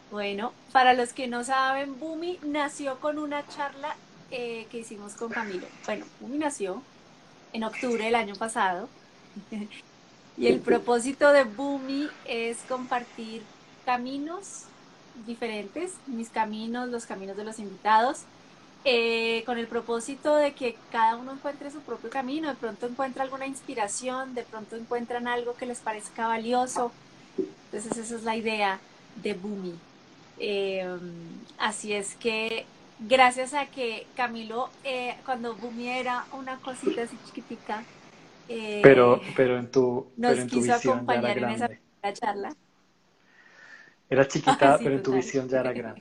Bueno, para los que no saben, Bumi nació con una charla que hicimos con Camilo. Bueno, Bumi nació en octubre del año pasado y el propósito de Bumi es compartir caminos diferentes, mis caminos, los caminos de los invitados, con el propósito de que cada uno encuentre su propio camino, de pronto encuentra alguna inspiración, de pronto encuentran algo que les parezca valioso. Entonces esa es la idea de Bumi. Eh, Así es que gracias a que Camilo, cuando Bumi era una cosita así chiquitica, eh, Pero nos en tu quiso visión ya era acompañar en esa grande. primera charla. Era Ah, chiquita, sí, pero en tu total. visión ya era grande.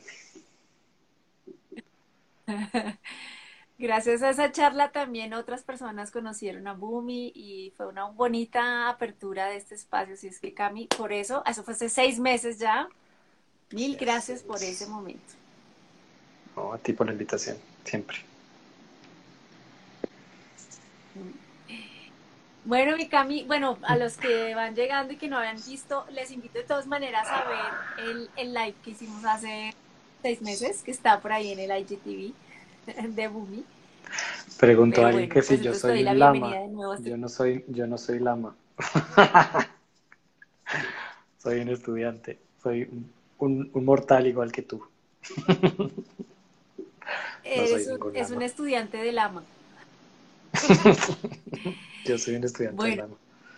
Gracias a esa charla también otras personas conocieron a Bumi y fue una bonita apertura de este espacio. Así es que Cami, por eso fue hace 6 meses ya. Mil Yes, gracias por ese yes. momento. No, a ti por la invitación, siempre. Bueno, mi Cami, bueno, a los que van llegando y que no habían visto, les invito de todas maneras a ver el live que hicimos hace 6 meses, que está por ahí en el IGTV de Bumi. Preguntó a Pero alguien que bueno, si pues yo entonces te soy doy la un bienvenida lama. de nuevo a este. Yo no soy lama. Soy un estudiante. Soy un mortal igual que tú. No soy ningún Es un lama. estudiante del AMA. Yo soy un estudiante del Bueno, lama.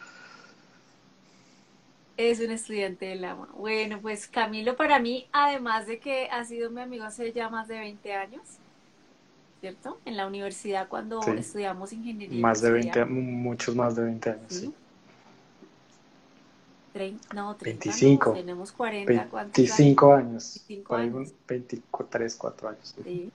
es un estudiante del AMA. Bueno, pues Camilo para mí, además de que ha sido mi amigo hace ya más de 20 años, ¿cierto? En la universidad cuando Sí. estudiamos ingeniería Más de 20, industrial, muchos más de 20 años, sí. ¿sí? No, 30 no, 25, tenemos 40, ¿cuántos años? 25 años. 25 Por ahí años, 23, 4 años. sí.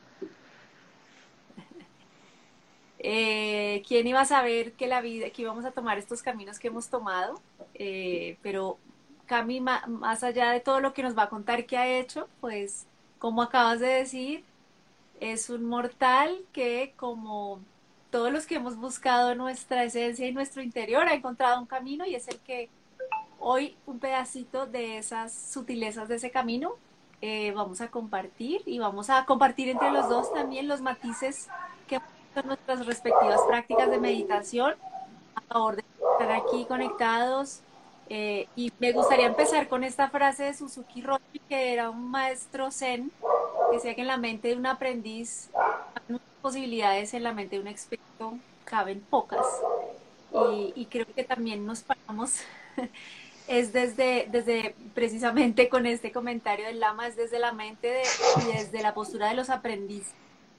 ¿Quién iba a saber que la vida, que íbamos a tomar estos caminos que hemos tomado? Pero Cami, más allá de todo lo que nos va a contar que ha hecho, pues, como acabas de decir, es un mortal que, como todos los que hemos buscado nuestra esencia y nuestro interior, ha encontrado un camino y es el que hoy un pedacito de esas sutilezas de ese camino vamos a compartir y vamos a compartir entre los dos también los matices que hemos hecho en nuestras respectivas prácticas de meditación a favor de estar aquí conectados. Y me gustaría empezar con esta frase de Suzuki Roshi, que era un maestro zen, que decía que en la mente de un aprendiz caben muchas posibilidades, en la mente de un experto caben pocas. Y creo que también nos paramos es desde precisamente con este comentario del lama, es desde la mente y desde la postura de los aprendices.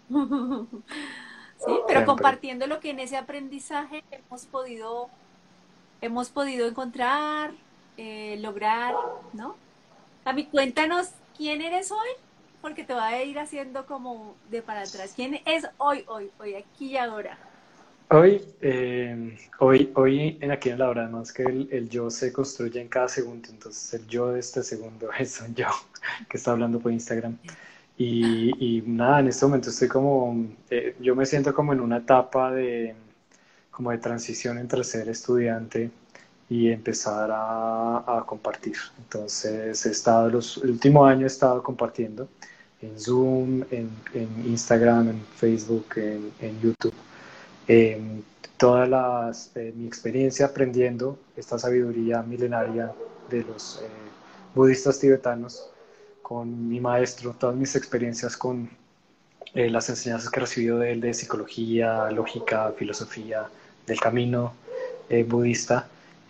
Sí, pero Siempre. compartiendo lo que en ese aprendizaje hemos podido encontrar, lograr, ¿no? Cami, cuéntanos quién eres hoy, porque te voy a ir haciendo como de para atrás. ¿Quién es hoy, aquí y ahora? Hoy en aquí en la hora, además que el yo se construye en cada segundo, entonces el yo de este segundo es un yo que está hablando por Instagram. Y nada, en este momento estoy como, yo me siento como en una etapa como de transición entre ser estudiante y empezar a compartir. Entonces el último año he estado compartiendo en Zoom, en Instagram, en Facebook, en YouTube eh, mi experiencia aprendiendo esta sabiduría milenaria de los budistas tibetanos con mi maestro, todas mis experiencias con las enseñanzas que he recibido de él de psicología, lógica, filosofía, del camino budista,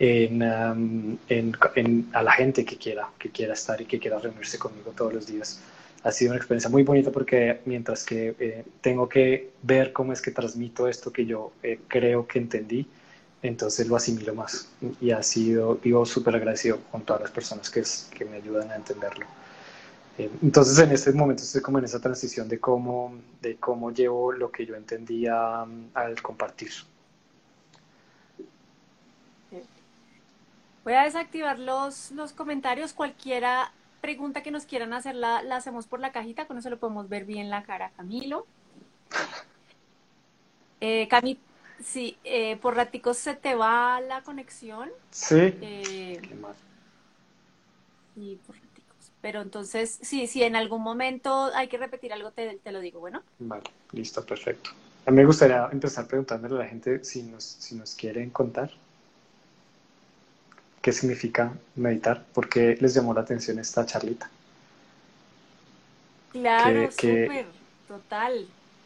a la gente que quiera estar y que quiera reunirse conmigo todos los días. Ha sido una experiencia muy bonita porque mientras que tengo que ver cómo es que transmito esto que yo creo que entendí, entonces lo asimilo más. Y vivo súper agradecido con todas las personas que me ayudan a entenderlo. Entonces en este momento estoy como en esa transición de cómo llevo lo que yo entendía al compartir. Voy a desactivar los comentarios. Cualquiera pregunta que nos quieran hacer la hacemos por la cajita. Con eso lo podemos ver bien la cara a Camilo. Cami, sí, por raticos se te va la conexión. Sí, Eh, qué mal. sí, por raticos. Pero entonces, sí, si en algún momento hay que repetir algo, te lo digo, bueno. Vale, listo, perfecto. A mí me gustaría empezar preguntándole a la gente si nos quieren contar qué significa meditar, por qué les llamó la atención esta charlita. Claro, Que súper, total.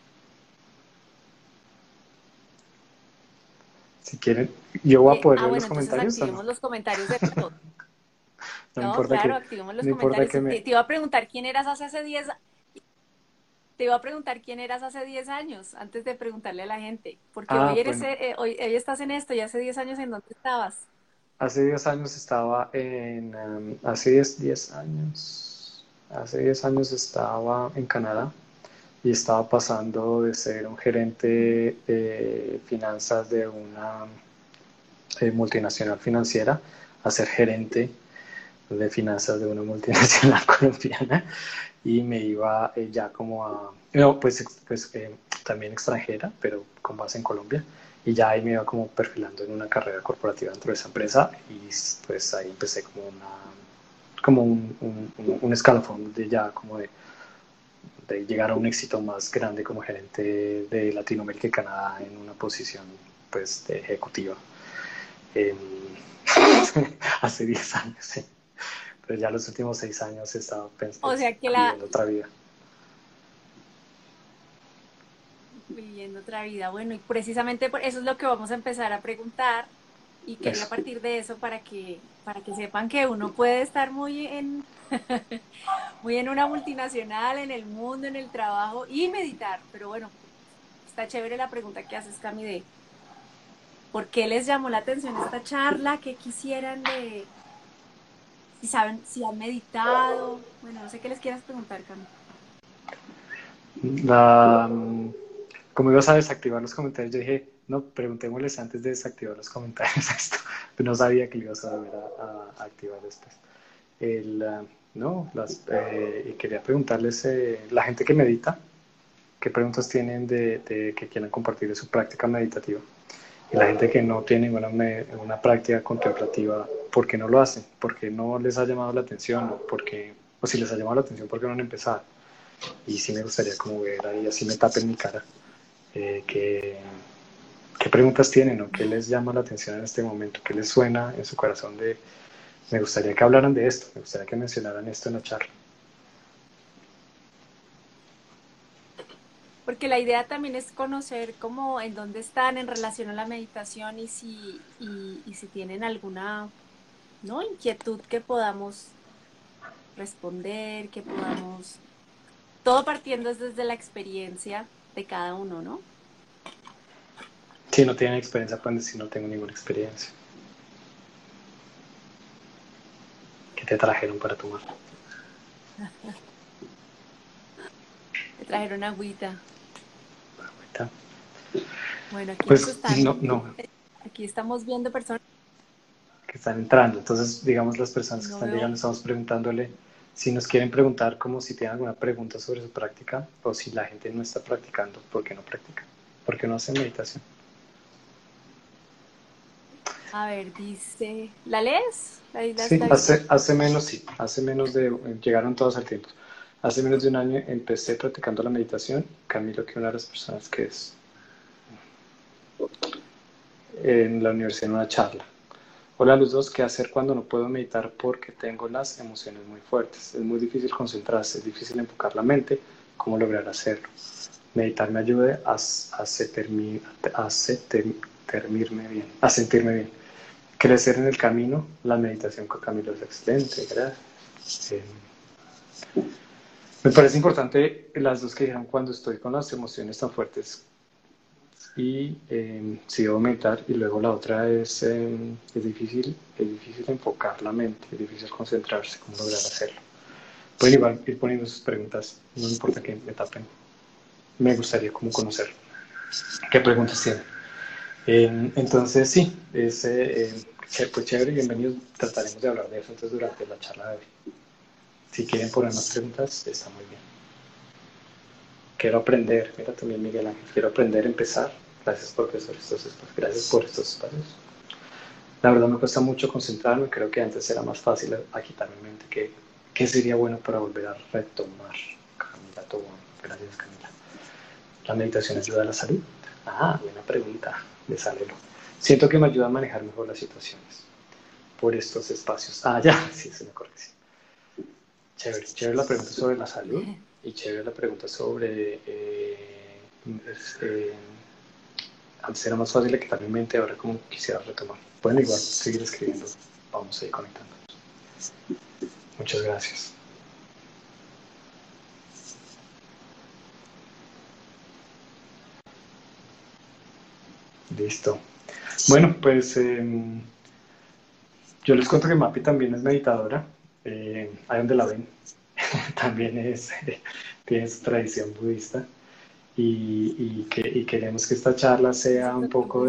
si quieren, yo voy a poder leer los Bueno, entonces comentarios o no. activemos los comentarios de todos. No me No, importa claro, que, activemos los no importa comentarios. que Te me... iba a preguntar quién eras hace 10, te iba a preguntar quién eras hace 10 años, antes de preguntarle a la gente, porque hoy eres, Bueno, hoy estás en esto y hace 10 años en dónde estabas. hace 10 años estaba hace 10 años, hace 10 años estaba en Canadá y estaba pasando de ser un Ujú. gerente de finanzas de una multinacional financiera a ser gerente de finanzas de una multinacional colombiana y me iba ya como a, no, también extranjera, pero con base en Colombia, y ya ahí me iba como perfilando en una carrera corporativa dentro de esa empresa y pues ahí empecé como un escalafón de ya como de llegar a un éxito más grande como gerente de Latinoamérica y Canadá en una posición pues de ejecutiva. Eh, hace 10 años, sí. Pero ya los últimos 6 años he estado O sea que viviendo otra vida. viviendo otra vida. Bueno, y precisamente por eso es lo que vamos a empezar a preguntar y quería Eso. partir de eso para que sepan que uno puede estar muy en, muy en una multinacional, en el mundo, en el trabajo y meditar. Pero bueno, está chévere la pregunta que haces, Cami, de por qué les llamó la atención esta charla, qué quisieran de, si saben, si han meditado. Bueno, no sé qué les quieras preguntar, Cami. La, como ibas a desactivar los comentarios, yo dije, no, preguntémosles antes de desactivar los comentarios esto. Pero no sabía que lo ibas a volver a activar después. El, no, y quería preguntarles, la gente que medita, qué preguntas tienen de que quieran compartir de su práctica meditativa. Y la gente que no tiene una práctica contemplativa, ¿por qué no lo hacen? ¿Por qué no les ha llamado la atención? O si les ha llamado la atención, ¿por qué no han empezado? Y sí me gustaría como ver ahí, así me tapen mi cara, qué preguntas tienen o qué les llama la atención en este momento, qué les suena en su corazón de, me gustaría que hablaran de esto, me gustaría que mencionaran esto en la charla. Porque la idea también es conocer cómo, en dónde están en relación a la meditación y si tienen alguna, ¿no? Inquietud que podamos responder, que podamos, todo partiendo desde la experiencia de cada uno, ¿no? Si no tienen experiencia, pueden decir no tengo ninguna experiencia. ¿Qué te trajeron para tomar? Me trajeron agüita. Ahorita. Bueno, aquí nos Pues están, no, aquí estamos viendo personas que están entrando. Entonces, digamos, las y personas que no están veo. llegando, estamos preguntándole si nos quieren preguntar como si tienen alguna pregunta sobre su práctica o si la gente no está practicando, ¿por qué no practica? ¿Por qué no hace meditación? A ver, dice, ¿la lees? Sí, ¿La viste? hace menos de, llegaron todos al tiempo. Hace menos de un año empecé practicando la meditación. Camilo, que es una de las personas que es en la universidad en una charla. Hola a los dos, ¿qué hacer cuando no puedo meditar porque tengo las emociones muy fuertes? Es muy difícil concentrarse, es difícil enfocar la mente. ¿Cómo lograr hacerlo? Meditar me ayuda a sentirme bien. Crecer en el camino, la meditación con Camilo es excelente, gracias. Me parece importante las dos que dijeron cuando estoy con las emociones tan fuertes y si debo meditar y luego la otra es difícil enfocar la mente, es difícil concentrarse, cómo lograr hacerlo. Pueden igual ir poniendo sus preguntas, no importa que me tapen. Me gustaría como conocer qué preguntas tienen. Entonces sí, pues chévere, bienvenidos, trataremos de hablar de eso entonces durante la charla de hoy. Si quieren poner más preguntas, está muy bien. Quiero aprender, mira también Miguel Ángel, quiero aprender a empezar. Gracias profesor, gracias por estos espacios. La verdad me cuesta mucho concentrarme, creo que antes era más fácil agitar mi mente ¿Qué sería bueno para volver a retomar? Camila Tobón, gracias Camila. ¿La meditación ayuda a la salud? Ah, buena pregunta, de Salelo. Siento que me ayuda a manejar mejor las situaciones por estos espacios. Ah, ya, sí, es una corrección. Chévere, chévere la pregunta sobre la salud y chévere la pregunta sobre este, antes era más fácil de quitar mi mente, ahora como quisiera retomar. Pueden igual seguir escribiendo, vamos a ir conectando. Muchas gracias. Listo. Bueno, pues yo les cuento que Mapi también es meditadora, ahí donde la ven, también tiene su tradición budista y queremos que esta charla sea un poco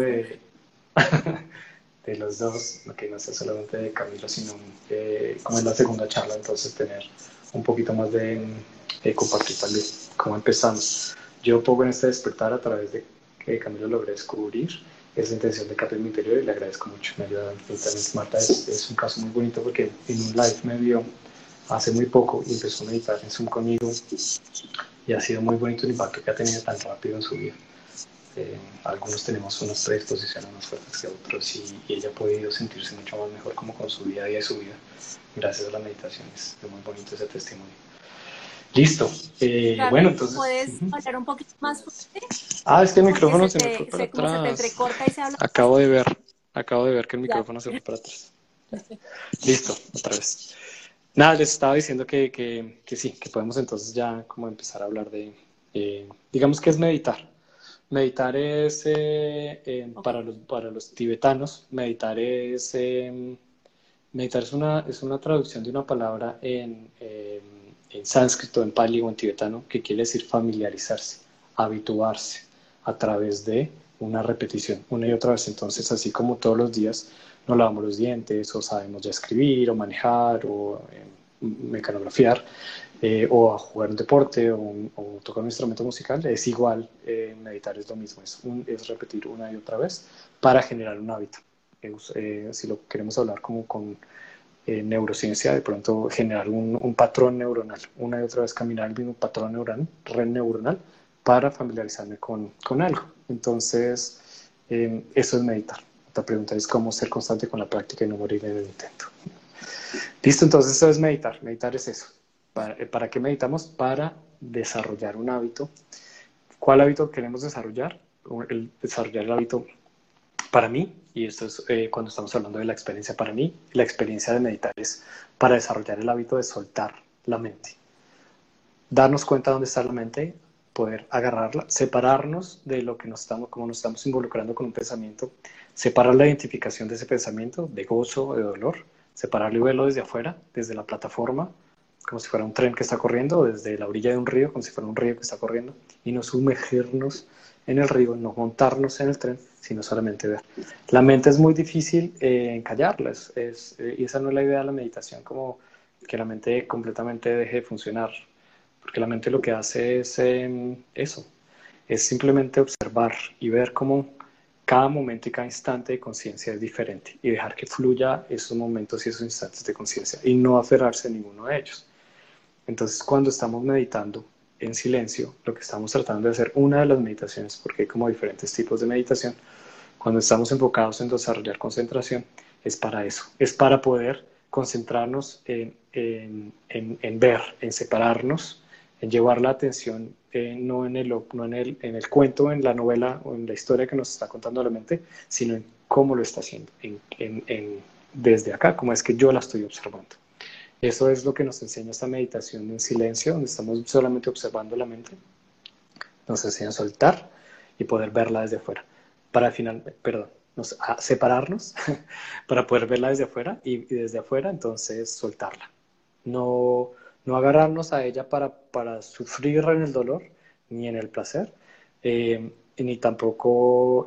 de los dos, que no sea solamente de Camilo, sino como es la segunda charla, entonces tener un poquito más de compartir también cómo empezamos. Yo pongo en este despertar a través de que Camilo logré descubrir esa intención de cambio en mi interior y le agradezco mucho, me ayuda infinitamente. Marta es un caso muy bonito porque en un live me vio hace muy poco y empezó a meditar en Zoom conmigo y ha sido muy bonito el impacto que ha tenido tan rápido en su vida. Algunos tenemos unas predisposiciones más fuertes que otros y ella ha podido sentirse mucho más mejor como con su día a día y su vida gracias a las meditaciones. Es muy bonito ese testimonio. Listo. Bueno, Cami, entonces... ¿puedes hablar un poquito más fuerte? Es que el Porque micrófono se me fue para como se te atrás. entrecorta y se habla Acabo de bastante. ver, acabo de ver que el Ya. micrófono se fue para atrás. Listo, otra vez. Nada, les estaba diciendo que sí, que podemos entonces ya como empezar a hablar digamos que es meditar. Meditar es, Ok. para los tibetanos, meditar es una traducción de una palabra en sánscrito, en pali o en tibetano, que quiere decir familiarizarse, habituarse a través de una repetición, una y otra vez. Entonces, así como todos los días nos lavamos los dientes, o sabemos ya escribir, o manejar, o mecanografiar, o a jugar un deporte, o tocar un instrumento musical, es igual, meditar es lo mismo, es repetir una y otra vez para generar un hábito. Si lo queremos hablar como con neurociencia, de pronto generar un patrón neuronal, una y otra vez caminar el mismo patrón neuronal, red neuronal, para familiarizarme con algo. Entonces, eso es meditar. Otra pregunta es cómo ser constante con la práctica y no morir en el intento. Listo, entonces eso es meditar. Meditar es eso. ¿Para qué meditamos? Para desarrollar un hábito. ¿Cuál hábito queremos desarrollar? Desarrollar el hábito para mí, y esto es cuando estamos hablando de la experiencia para mí, la experiencia de meditar es para desarrollar el hábito de soltar la mente. Darnos cuenta de dónde está la mente, poder agarrarla, separarnos de lo que como nos estamos involucrando con un pensamiento, separar la identificación de ese pensamiento, de gozo, de dolor, separarlo y verlo desde afuera, desde la plataforma, como si fuera un tren que está corriendo, o desde la orilla de un río, como si fuera un río que está corriendo, y no sumergirnos en el río, no montarnos en el tren, sino solamente ver. La mente es muy difícil encallarla, y esa no es la idea de la meditación, como que la mente completamente deje de funcionar, porque la mente lo que hace es eso, es simplemente observar y ver cómo cada momento y cada instante de conciencia es diferente y dejar que fluya esos momentos y esos instantes de conciencia y no aferrarse a ninguno de ellos. Entonces, cuando estamos meditando en silencio, lo que estamos tratando de hacer, una de las meditaciones, porque hay como diferentes tipos de meditación, cuando estamos enfocados en desarrollar concentración, es para eso, es para poder concentrarnos en ver, en separarnos, en llevar la atención no en el cuento, en la novela o en la historia que nos está contando la mente, sino en cómo lo está haciendo, desde acá, cómo es que yo la estoy observando. Eso es lo que nos enseña esta meditación en silencio, donde estamos solamente observando la mente. Nos enseña a soltar y poder verla desde afuera. Para a separarnos para poder verla desde afuera y desde afuera entonces soltarla. No, no agarrarnos a ella para sufrir en el dolor ni en el placer, ni tampoco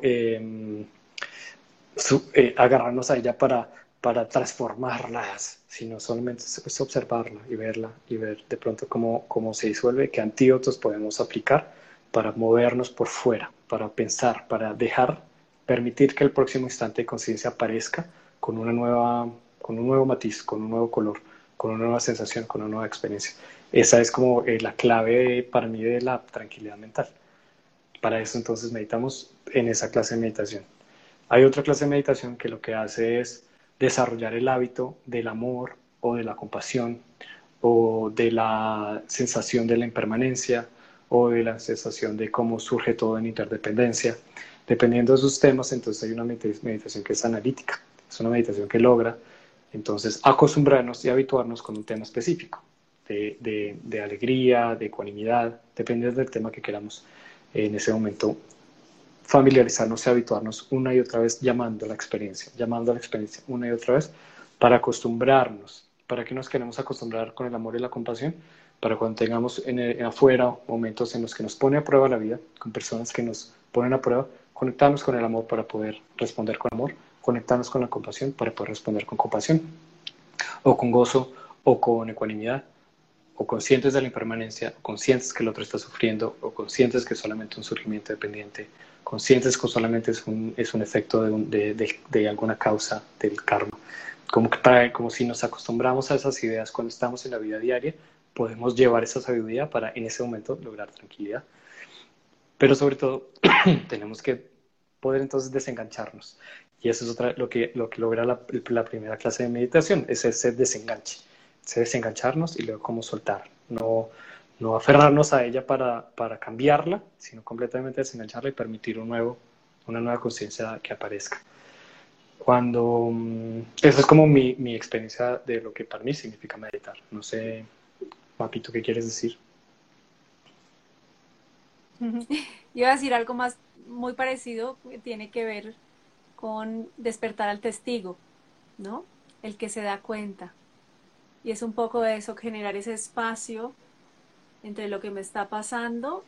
agarrarnos a ella para transformarlas, sino solamente es observarla y ver de pronto cómo se disuelve, qué antídotos podemos aplicar para movernos por fuera, para pensar, para permitir que el próximo instante de conciencia aparezca con un nuevo matiz, con un nuevo color, con una nueva sensación, con una nueva experiencia. Esa es como la clave para mí de la tranquilidad mental. Para eso entonces meditamos en esa clase de meditación. Hay otra clase de meditación que lo que hace es desarrollar el hábito del amor o de la compasión o de la sensación de la impermanencia o de la sensación de cómo surge todo en interdependencia. Dependiendo de sus temas, entonces hay una meditación que es analítica. Es una meditación que logra entonces acostumbrarnos y habituarnos con un tema específico de alegría, de ecuanimidad, depende del tema que queramos en ese momento familiarizarnos y habituarnos una y otra vez llamando a la experiencia una y otra vez para acostumbrarnos. ¿Para qué nos queremos acostumbrar con el amor y la compasión? Para cuando tengamos en afuera momentos en los que nos pone a prueba la vida, con personas que nos ponen a prueba, conectarnos con el amor para poder responder con amor, conectarnos con la compasión para poder responder con compasión, o con gozo, o con ecuanimidad, o conscientes de la impermanencia, o conscientes que el otro está sufriendo, o conscientes que es solamente un surgimiento dependiente, conscientes que solamente es un efecto de alguna causa del karma. Como si nos acostumbramos a esas ideas cuando estamos en la vida diaria, podemos llevar esa sabiduría para en ese momento lograr tranquilidad. Pero sobre todo tenemos que poder entonces desengancharnos. Y eso es lo que logra la primera clase de meditación, es ese desenganche, ese desengancharnos y luego cómo soltar. No aferrarnos a ella para cambiarla, sino completamente desengancharla y permitir una nueva conciencia que aparezca. Esa es como mi experiencia de lo que para mí significa meditar. No sé, Papito, ¿qué quieres decir? Iba a decir algo más muy parecido, que tiene que ver con despertar al testigo, ¿no? El que se da cuenta. Y es un poco de eso, generar ese espacio entre lo que me está pasando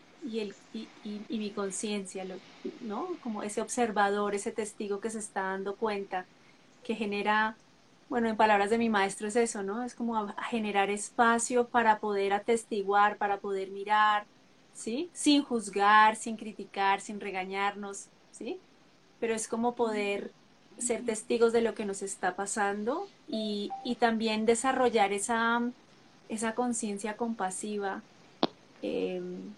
y mi conciencia, ¿no? Como ese observador, ese testigo que se está dando cuenta, que genera, bueno, en palabras de mi maestro es eso, ¿no? Es como a generar espacio para poder atestiguar, para poder mirar, ¿sí? Sin juzgar, sin criticar, sin regañarnos, ¿sí? Pero es como poder ser testigos de lo que nos está pasando y también desarrollar esa conciencia compasiva, eh,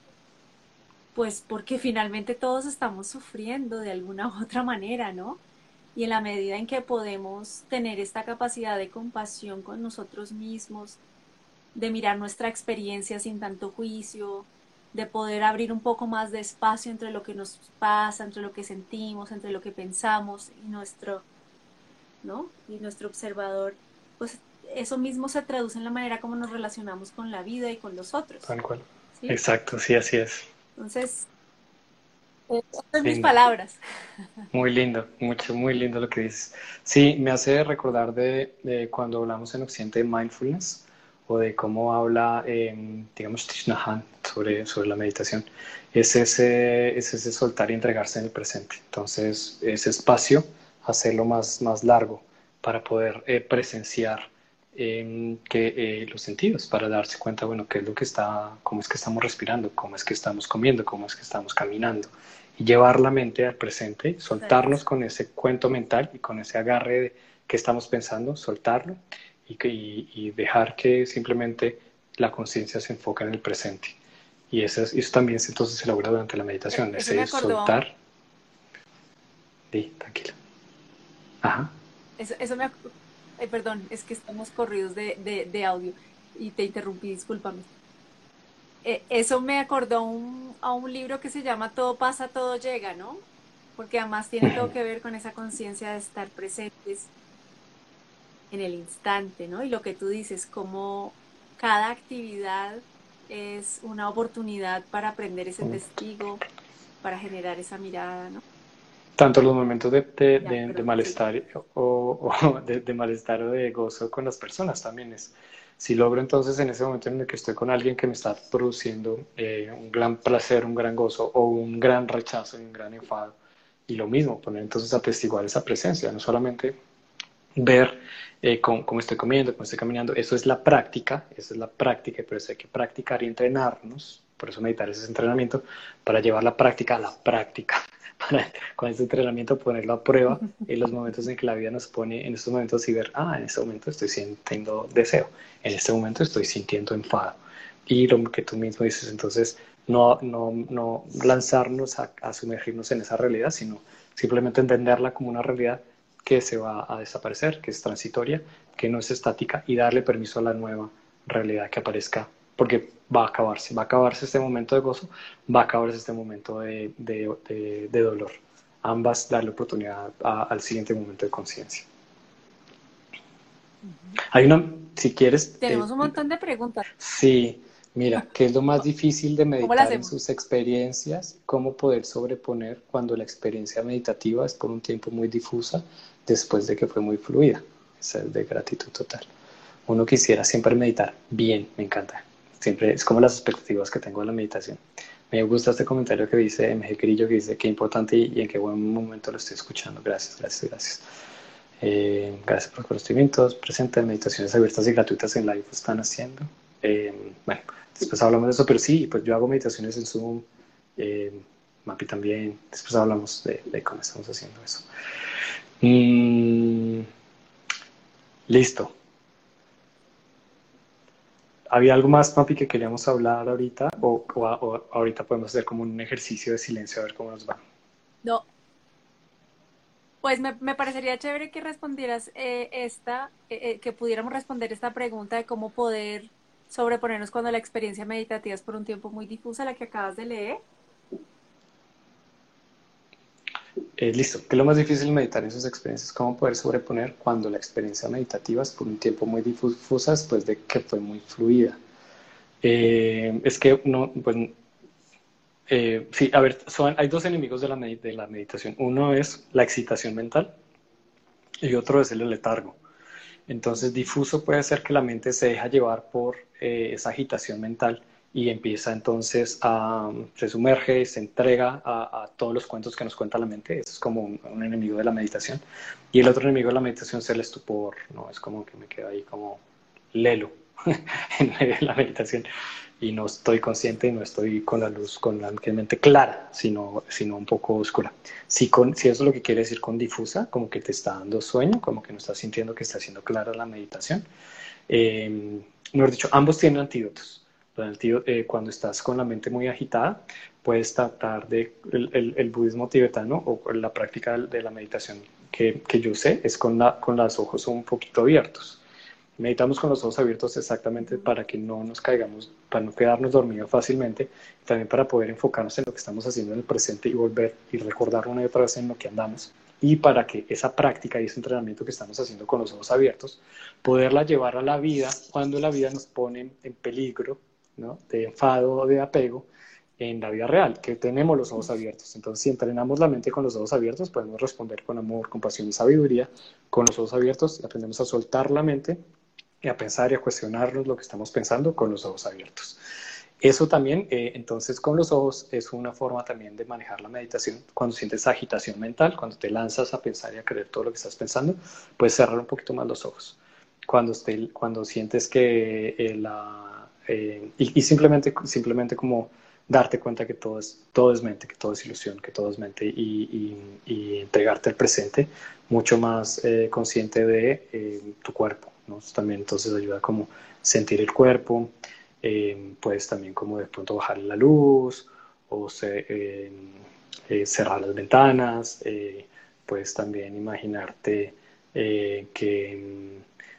pues porque finalmente todos estamos sufriendo de alguna u otra manera, ¿no? Y en la medida en que podemos tener esta capacidad de compasión con nosotros mismos, de mirar nuestra experiencia sin tanto juicio, de poder abrir un poco más de espacio entre lo que nos pasa, entre lo que sentimos, entre lo que pensamos ¿no? Y nuestro observador, pues eso mismo se traduce en la manera como nos relacionamos con la vida y con los otros, Tal cual. ¿sí? Exacto, sí, así es. Entonces, estas son mis Lindo. palabras. Muy lindo, muy lindo lo que dices. Sí, me hace recordar de cuando hablamos en Occidente de mindfulness o de cómo habla, digamos, Thich Nhat Hanh sobre la meditación. Es ese soltar y entregarse en el presente. Entonces, ese espacio, hacerlo más largo para poder presenciar los sentidos, para darse cuenta, bueno, qué es lo que cómo es que estamos respirando, cómo es que estamos comiendo, cómo es que estamos caminando y llevar la mente al presente, Exacto. soltarnos con ese cuento mental y con ese agarre de que estamos pensando, soltarlo y dejar que simplemente la conciencia se enfoque en el presente. Y eso también entonces se logra durante la meditación, Eso me ese acordó, soltar. Sí, tranquila. Ajá. eso me, perdón, es que estamos corridos de audio y te interrumpí, discúlpame. Eso me acordó a un libro que se llama Todo pasa, todo llega, ¿no? Porque además tiene todo que ver con esa conciencia de estar presentes en el instante, ¿no? Y lo que tú dices, como cada actividad es una oportunidad para aprender ese testigo, para generar esa mirada, ¿no? Tanto los momentos Ya, de perdón, sí. malestar o de malestar o de gozo con las personas también es. Si logro entonces en ese momento en el que estoy con alguien que me está produciendo un gran placer, un gran gozo o un gran rechazo y un gran enfado, y lo mismo, poner entonces a atestiguar esa presencia, no solamente ver cómo estoy comiendo, cómo estoy caminando, eso es la práctica, pero eso hay que practicar y entrenarnos, por eso meditar es ese entrenamiento, para llevar la práctica a la práctica para con este entrenamiento ponerlo a prueba en los momentos en que la vida nos pone en estos momentos y ver, en este momento estoy sintiendo deseo, en este momento estoy sintiendo enfado. Y lo que tú mismo dices, entonces, no lanzarnos a sumergirnos en esa realidad, sino simplemente entenderla como una realidad que se va a desaparecer, que es transitoria, que no es estática, y darle permiso a la nueva realidad que aparezca, porque va a acabarse este momento de gozo, va a acabarse este momento de dolor. Ambas darle oportunidad al siguiente momento de conciencia. Ujú. Hay una, si quieres, Tenemos un montón de preguntas. sí, mira, ¿qué es lo más difícil de ¿Cómo la meditar en hacemos? sus experiencias? ¿Cómo poder sobreponer cuando la experiencia meditativa es por un tiempo muy difusa después de que fue muy fluida? Esa es de gratitud total. Uno quisiera siempre meditar bien, me encanta. Siempre es como las expectativas que tengo de la meditación. Me gusta este comentario que dice MG Grillo, que dice qué importante y en qué buen momento lo estoy escuchando. Gracias, gracias, gracias. Gracias por los conocimientos. Presente, meditaciones abiertas y gratuitas en live están haciendo. Bueno, después hablamos de eso, pero sí, pues yo hago meditaciones en Zoom. eh, Mapi también. Después hablamos de cómo estamos haciendo eso. Mm, listo. ¿Había algo más, Mapi, que queríamos hablar ahorita? O ahorita podemos hacer como un ejercicio de silencio a ver cómo nos va. No, pues me parecería chévere que respondieras que pudiéramos responder esta pregunta de cómo poder sobreponernos cuando la experiencia meditativa es por un tiempo muy difusa, la que acabas de leer. Listo. ¿Qué es lo más difícil de meditar en sus experiencias? ¿Cómo poder sobreponer cuando la experiencia meditativa es por un tiempo muy difusa después de que fue muy fluida? Es que no, pues sí, a ver, hay dos enemigos de la meditación. Uno es la excitación mental y otro es el letargo. Entonces, difuso puede ser que la mente se deja llevar por esa agitación mental y empieza entonces se sumerge, se entrega a todos los cuentos que nos cuenta la mente. Eso es como un enemigo de la meditación. Y el otro enemigo de la meditación es el estupor, ¿no? Es como que me quedo ahí como lelo en medio de la meditación y no estoy consciente y no estoy con la luz, con la mente clara, sino un poco oscura. Si eso es lo que quiere decir con difusa, como que te está dando sueño, como que no estás sintiendo que está siendo clara la meditación. Mejor dicho, ambos tienen antídotos. Cuando estás con la mente muy agitada, puedes tratar el budismo tibetano o la práctica de la meditación que yo sé es con los ojos un poquito abiertos. Meditamos con los ojos abiertos exactamente Ujú. para que no nos caigamos, para no quedarnos dormidos fácilmente, también para poder enfocarnos en lo que estamos haciendo en el presente y volver y recordar una y otra vez en lo que andamos. Y para que esa práctica y ese entrenamiento que estamos haciendo con los ojos abiertos, poderla llevar a la vida cuando la vida nos pone en peligro, ¿no? De enfado o de apego en la vida real, que tenemos los ojos abiertos. Entonces, si entrenamos la mente con los ojos abiertos, podemos responder con amor, compasión y sabiduría con los ojos abiertos y aprendemos a soltar la mente y a pensar y a cuestionarnos lo que estamos pensando con los ojos abiertos. Eso también, entonces, con los ojos es una forma también de manejar la meditación. Cuando sientes agitación mental, cuando te lanzas a pensar y a creer todo lo que estás pensando, puedes cerrar un poquito más los ojos. Cuando sientes que y simplemente como darte cuenta que todo es mente, que todo es ilusión, que todo es mente y entregarte al presente mucho más consciente de tu cuerpo, ¿no? También entonces ayuda como sentir el cuerpo, puedes también como de pronto bajar la luz o cerrar las ventanas, puedes también imaginarte que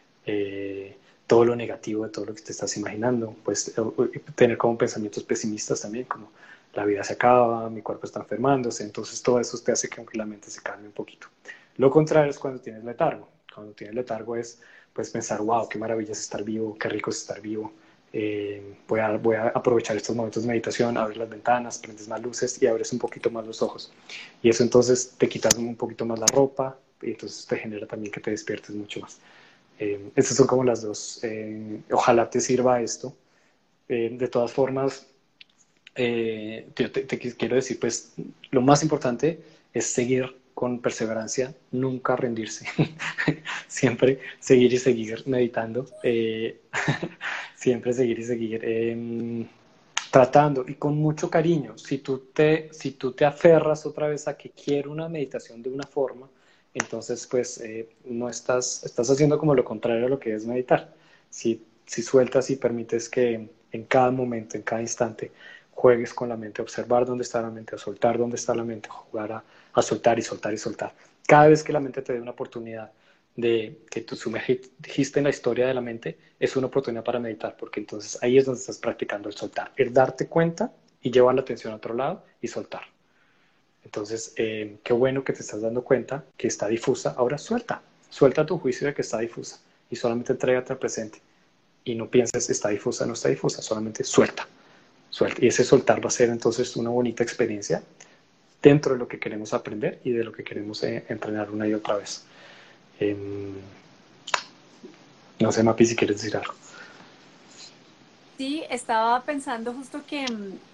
todo lo negativo de todo lo que te estás imaginando, pues tener como pensamientos pesimistas también, como la vida se acaba, mi cuerpo está enfermándose, entonces todo eso te hace que aunque la mente se calme un poquito. Lo contrario es cuando tienes letargo. Cuando tienes letargo es pues pensar, wow, qué maravilla es estar vivo, qué rico es estar vivo. Voy a aprovechar estos momentos de meditación, abrir las ventanas, prendes más luces y abres un poquito más los ojos. Y eso entonces te quitas un poquito más la ropa y entonces te genera también que te despiertes mucho más. Estas son como las dos. Ojalá te sirva esto. De todas formas, te quiero decir, pues lo más importante es seguir con perseverancia, nunca rendirse, siempre seguir y seguir meditando, siempre seguir y seguir tratando y con mucho cariño. Si tú te aferras otra vez a que quiero una meditación de una forma, entonces pues no estás haciendo como lo contrario a lo que es meditar. Si sueltas y permites que en cada momento, en cada instante, juegues con la mente, observar dónde está la mente, a soltar dónde está la mente, jugar a soltar y soltar y soltar. Cada vez que la mente te dé una oportunidad de que tú sumergiste en la historia de la mente, es una oportunidad para meditar, porque entonces ahí es donde estás practicando el soltar, el darte cuenta y llevar la atención a otro lado y soltar. Entonces, qué bueno que te estás dando cuenta que está difusa, ahora suelta tu juicio de que está difusa y solamente entrégate al presente y no pienses está difusa, no está difusa, solamente suelta. Y ese soltar va a ser entonces una bonita experiencia dentro de lo que queremos aprender y de lo que queremos entrenar una y otra vez. Eh, no sé, Mapi, si quieres decir algo. Sí, estaba pensando justo que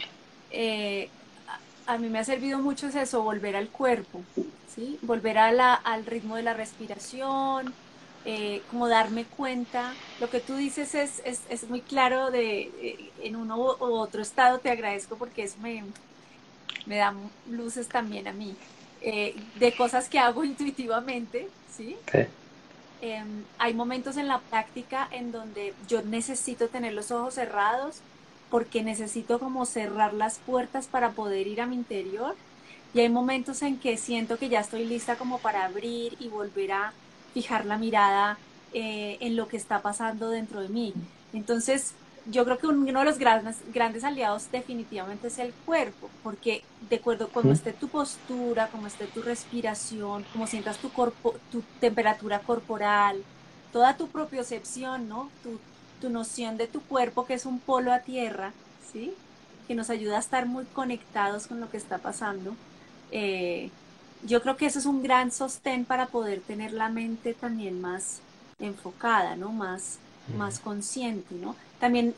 eh, a mí me ha servido mucho es eso, volver al cuerpo, ¿sí? Volver al ritmo de la respiración, como darme cuenta. Lo que tú dices es muy claro en uno u otro estado, te agradezco porque eso me da luces también a mí, de cosas que hago intuitivamente, ¿sí? Sí. Hay momentos en la práctica en donde yo necesito tener los ojos cerrados porque necesito como cerrar las puertas para poder ir a mi interior. Y hay momentos en que siento que ya estoy lista como para abrir y volver a fijar la mirada en lo que está pasando dentro de mí. Entonces, yo creo que uno de los grandes aliados definitivamente es el cuerpo, porque de acuerdo a cómo ¿Mm? esté tu postura, cómo esté tu respiración, cómo sientas tu temperatura corporal, toda tu propiocepción, ¿no? Tu noción de tu cuerpo, que es un polo a tierra, ¿sí? Que nos ayuda a estar muy conectados con lo que está pasando. Eh, yo creo que eso es un gran sostén para poder tener la mente también más enfocada, ¿no? Más consciente, ¿no? También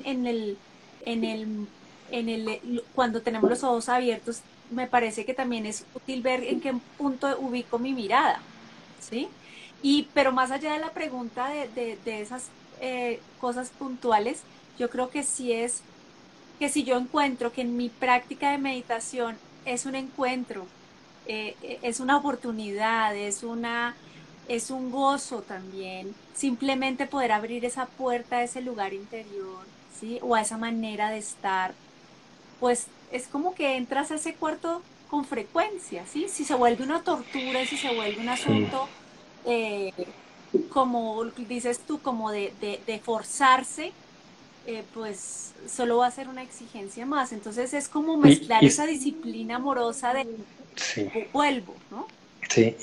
en el, cuando tenemos los ojos abiertos, me parece que también es útil ver en qué punto ubico mi mirada, ¿sí? Pero más allá de la pregunta de esas cosas puntuales, yo creo que sí es que si yo encuentro que en mi práctica de meditación es un encuentro, es una oportunidad, es un gozo también, simplemente poder abrir esa puerta a ese lugar interior, ¿sí? O a esa manera de estar, pues es como que entras a ese cuarto con frecuencia, ¿sí? Si se vuelve una tortura y si se vuelve un Sí. asunto, eh, como dices tú, como de forzarse, pues solo va a ser una exigencia más. Entonces es como mezclar Y esa disciplina amorosa de sí, vuelvo, ¿no? sí,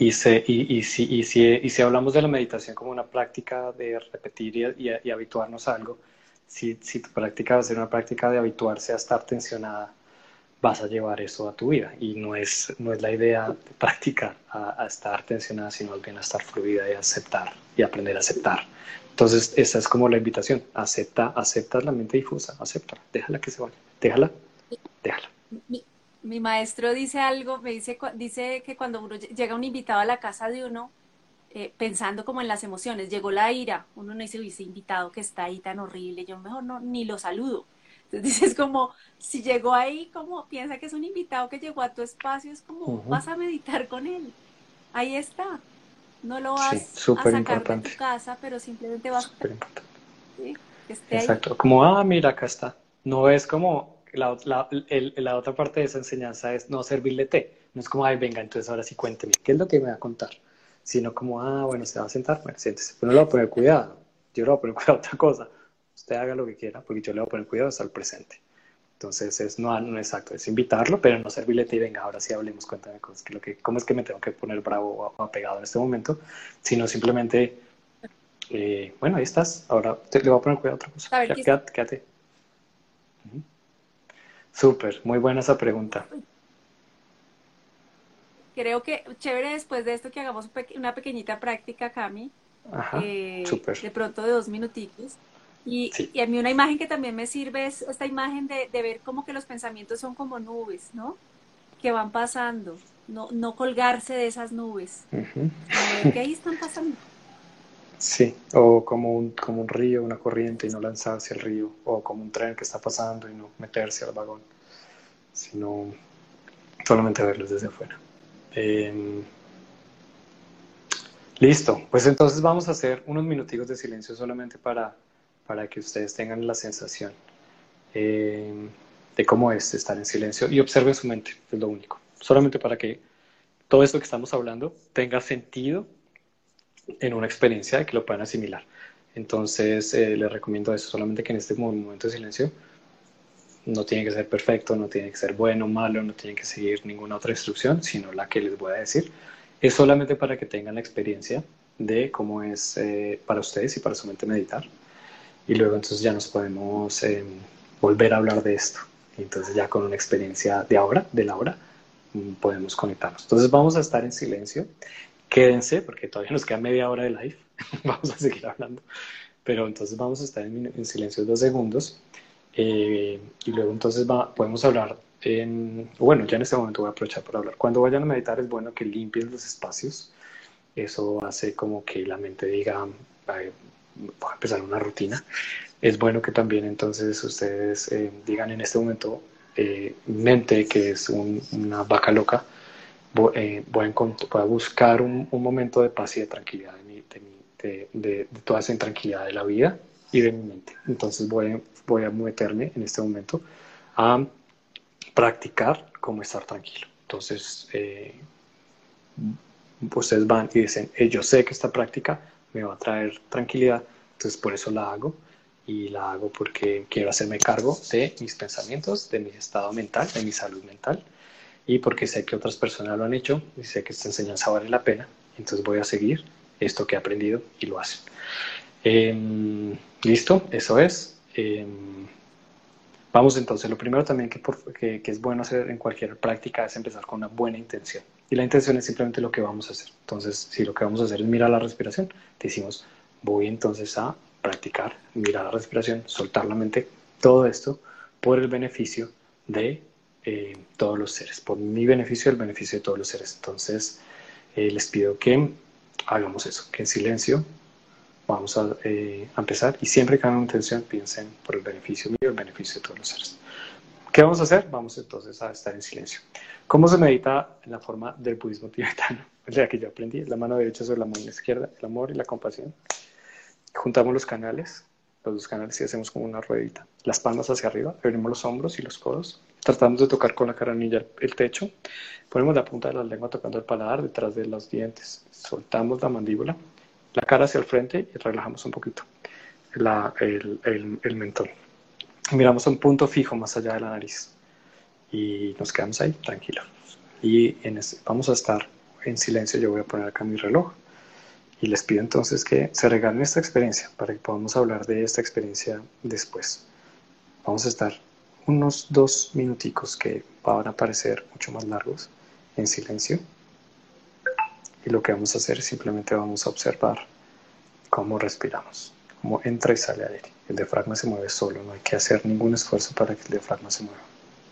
y si hablamos de la meditación como una práctica de repetir y habituarnos a algo, si tu práctica va a ser una práctica de habituarse a estar tensionada, vas a llevar eso a tu vida. Y no es la idea de practicar a estar tensionada, sino más bien a estar fluida y aceptar y aprender a aceptar. Entonces, esa es como la invitación. Acepta la mente difusa, acepta, déjala que se vaya, déjala. Mi, mi maestro dice algo, dice que cuando uno llega un invitado a la casa de uno, pensando como en las emociones, llegó la ira, uno no dice, uy, ese invitado que está ahí tan horrible, yo mejor no, ni lo saludo. Entonces dices como, si llegó ahí, como piensa que es un invitado que llegó a tu espacio, es como, Ujú. vas a meditar con él. Ahí está. No lo Sí, vas a súper sacar de importante, tu casa, pero simplemente vas a súper importante. ¿sí? Que esté ahí. Exacto, como, mira, acá está. No es como la otra parte de esa enseñanza es no servirle té. No es como, ay, venga, entonces ahora sí cuénteme, ¿qué es lo que me va a contar? Sino como, bueno, se va a sentar, bueno, siéntese. Pero no le voy a poner cuidado, yo le voy a poner cuidado a otra cosa. Usted haga lo que quiera, porque yo le voy a poner cuidado hasta el presente. Entonces, no exacto, es invitarlo, pero no servirle té y venga, ahora sí hablemos, cuéntame cosas, cómo es que me tengo que poner bravo o apegado en este momento, sino simplemente bueno, ahí estás. Ahora le voy a poner cuidado a otra cosa. Saber que Quédate. Súper, muy buena esa pregunta. creo que chévere después de esto que hagamos una pequeñita práctica, Cami, Ajá, súper. de pronto de 2 minuticos. Sí, Y a mí una imagen que también me sirve es esta imagen de ver como que los pensamientos son como nubes, ¿no? Que van pasando, no colgarse de esas nubes, ujú. sino ver que ahí están pasando. Sí, o como un río, una corriente y no lanzarse al río, o como un tren que está pasando y no meterse al vagón, sino solamente verlos desde afuera. Eh, Listo, pues entonces vamos a hacer unos minuticos de silencio solamente para que ustedes tengan la sensación eh, de cómo es estar en silencio y observen su mente, es lo único. Solamente para que todo esto que estamos hablando tenga sentido en una experiencia de que lo puedan asimilar. Entonces les recomiendo eso, solamente que en este momento de silencio no tiene que ser perfecto, no tiene que ser bueno o malo, no tiene que seguir ninguna otra instrucción, sino la que les voy a decir. Es solamente para que tengan la experiencia de cómo es para ustedes y para su mente meditar. Y luego entonces ya nos podemos volver a hablar de esto. Entonces ya con una experiencia de ahora, de la hora, podemos conectarnos. Entonces vamos a estar en silencio. Quédense porque todavía nos queda media hora de live. Vamos a seguir hablando. Pero entonces vamos a estar en silencio 2 segundos y luego entonces podemos hablar bueno, ya en este momento voy a aprovechar para hablar. Cuando vayan a meditar es bueno que limpien los espacios. Eso hace como que la mente diga, voy a empezar una rutina. Es bueno que también entonces ustedes digan en este momento, mente que es una vaca loca, voy a buscar un momento de paz y de tranquilidad de toda esa intranquilidad de la vida y de mi mente. Entonces voy a meterme en este momento a practicar cómo estar tranquilo. Entonces, ustedes van y dicen, yo sé que esta práctica me va a traer tranquilidad, entonces por eso la hago. Y la hago porque quiero hacerme cargo de mis pensamientos, de mi estado mental, de mi salud mental, y porque sé que otras personas lo han hecho y sé que esta enseñanza vale la pena, entonces voy a seguir esto que he aprendido y lo hacen. Listo, eso es. Vamos entonces, lo primero también que es bueno hacer en cualquier práctica es empezar con una buena intención. Y la intención es simplemente lo que vamos a hacer. Entonces, si lo que vamos a hacer es mirar la respiración, decimos, voy entonces a practicar, mirar la respiración, soltar la mente, todo esto por el beneficio de todos los seres, por mi beneficio y el beneficio de todos los seres. Entonces, les pido que hagamos eso, que en silencio vamos a empezar y siempre que hagan una intención piensen por el beneficio mío y el beneficio de todos los seres. ¿Qué vamos a hacer? Vamos entonces a estar en silencio. ¿Cómo se medita en la forma del budismo tibetano? Es la que yo aprendí, la mano derecha sobre la mano izquierda, el amor y la compasión. Juntamos los dos canales y hacemos como una ruedita. Las palmas hacia arriba, abrimos los hombros y los codos. Tratamos de tocar con la caranilla el techo. Ponemos la punta de la lengua tocando el paladar detrás de los dientes. Soltamos la mandíbula, la cara hacia el frente y relajamos un poquito el mentón. Miramos a un punto fijo más allá de la nariz y nos quedamos ahí tranquilos. Y vamos a estar en silencio. Yo voy a poner acá mi reloj y les pido entonces que se regalen esta experiencia para que podamos hablar de esta experiencia después. Vamos a estar unos 2 minuticos que van a parecer mucho más largos en silencio y lo que vamos a hacer es simplemente vamos a observar cómo respiramos, cómo entra y sale aire. El diafragma se mueve solo, no hay que hacer ningún esfuerzo para que el diafragma se mueva.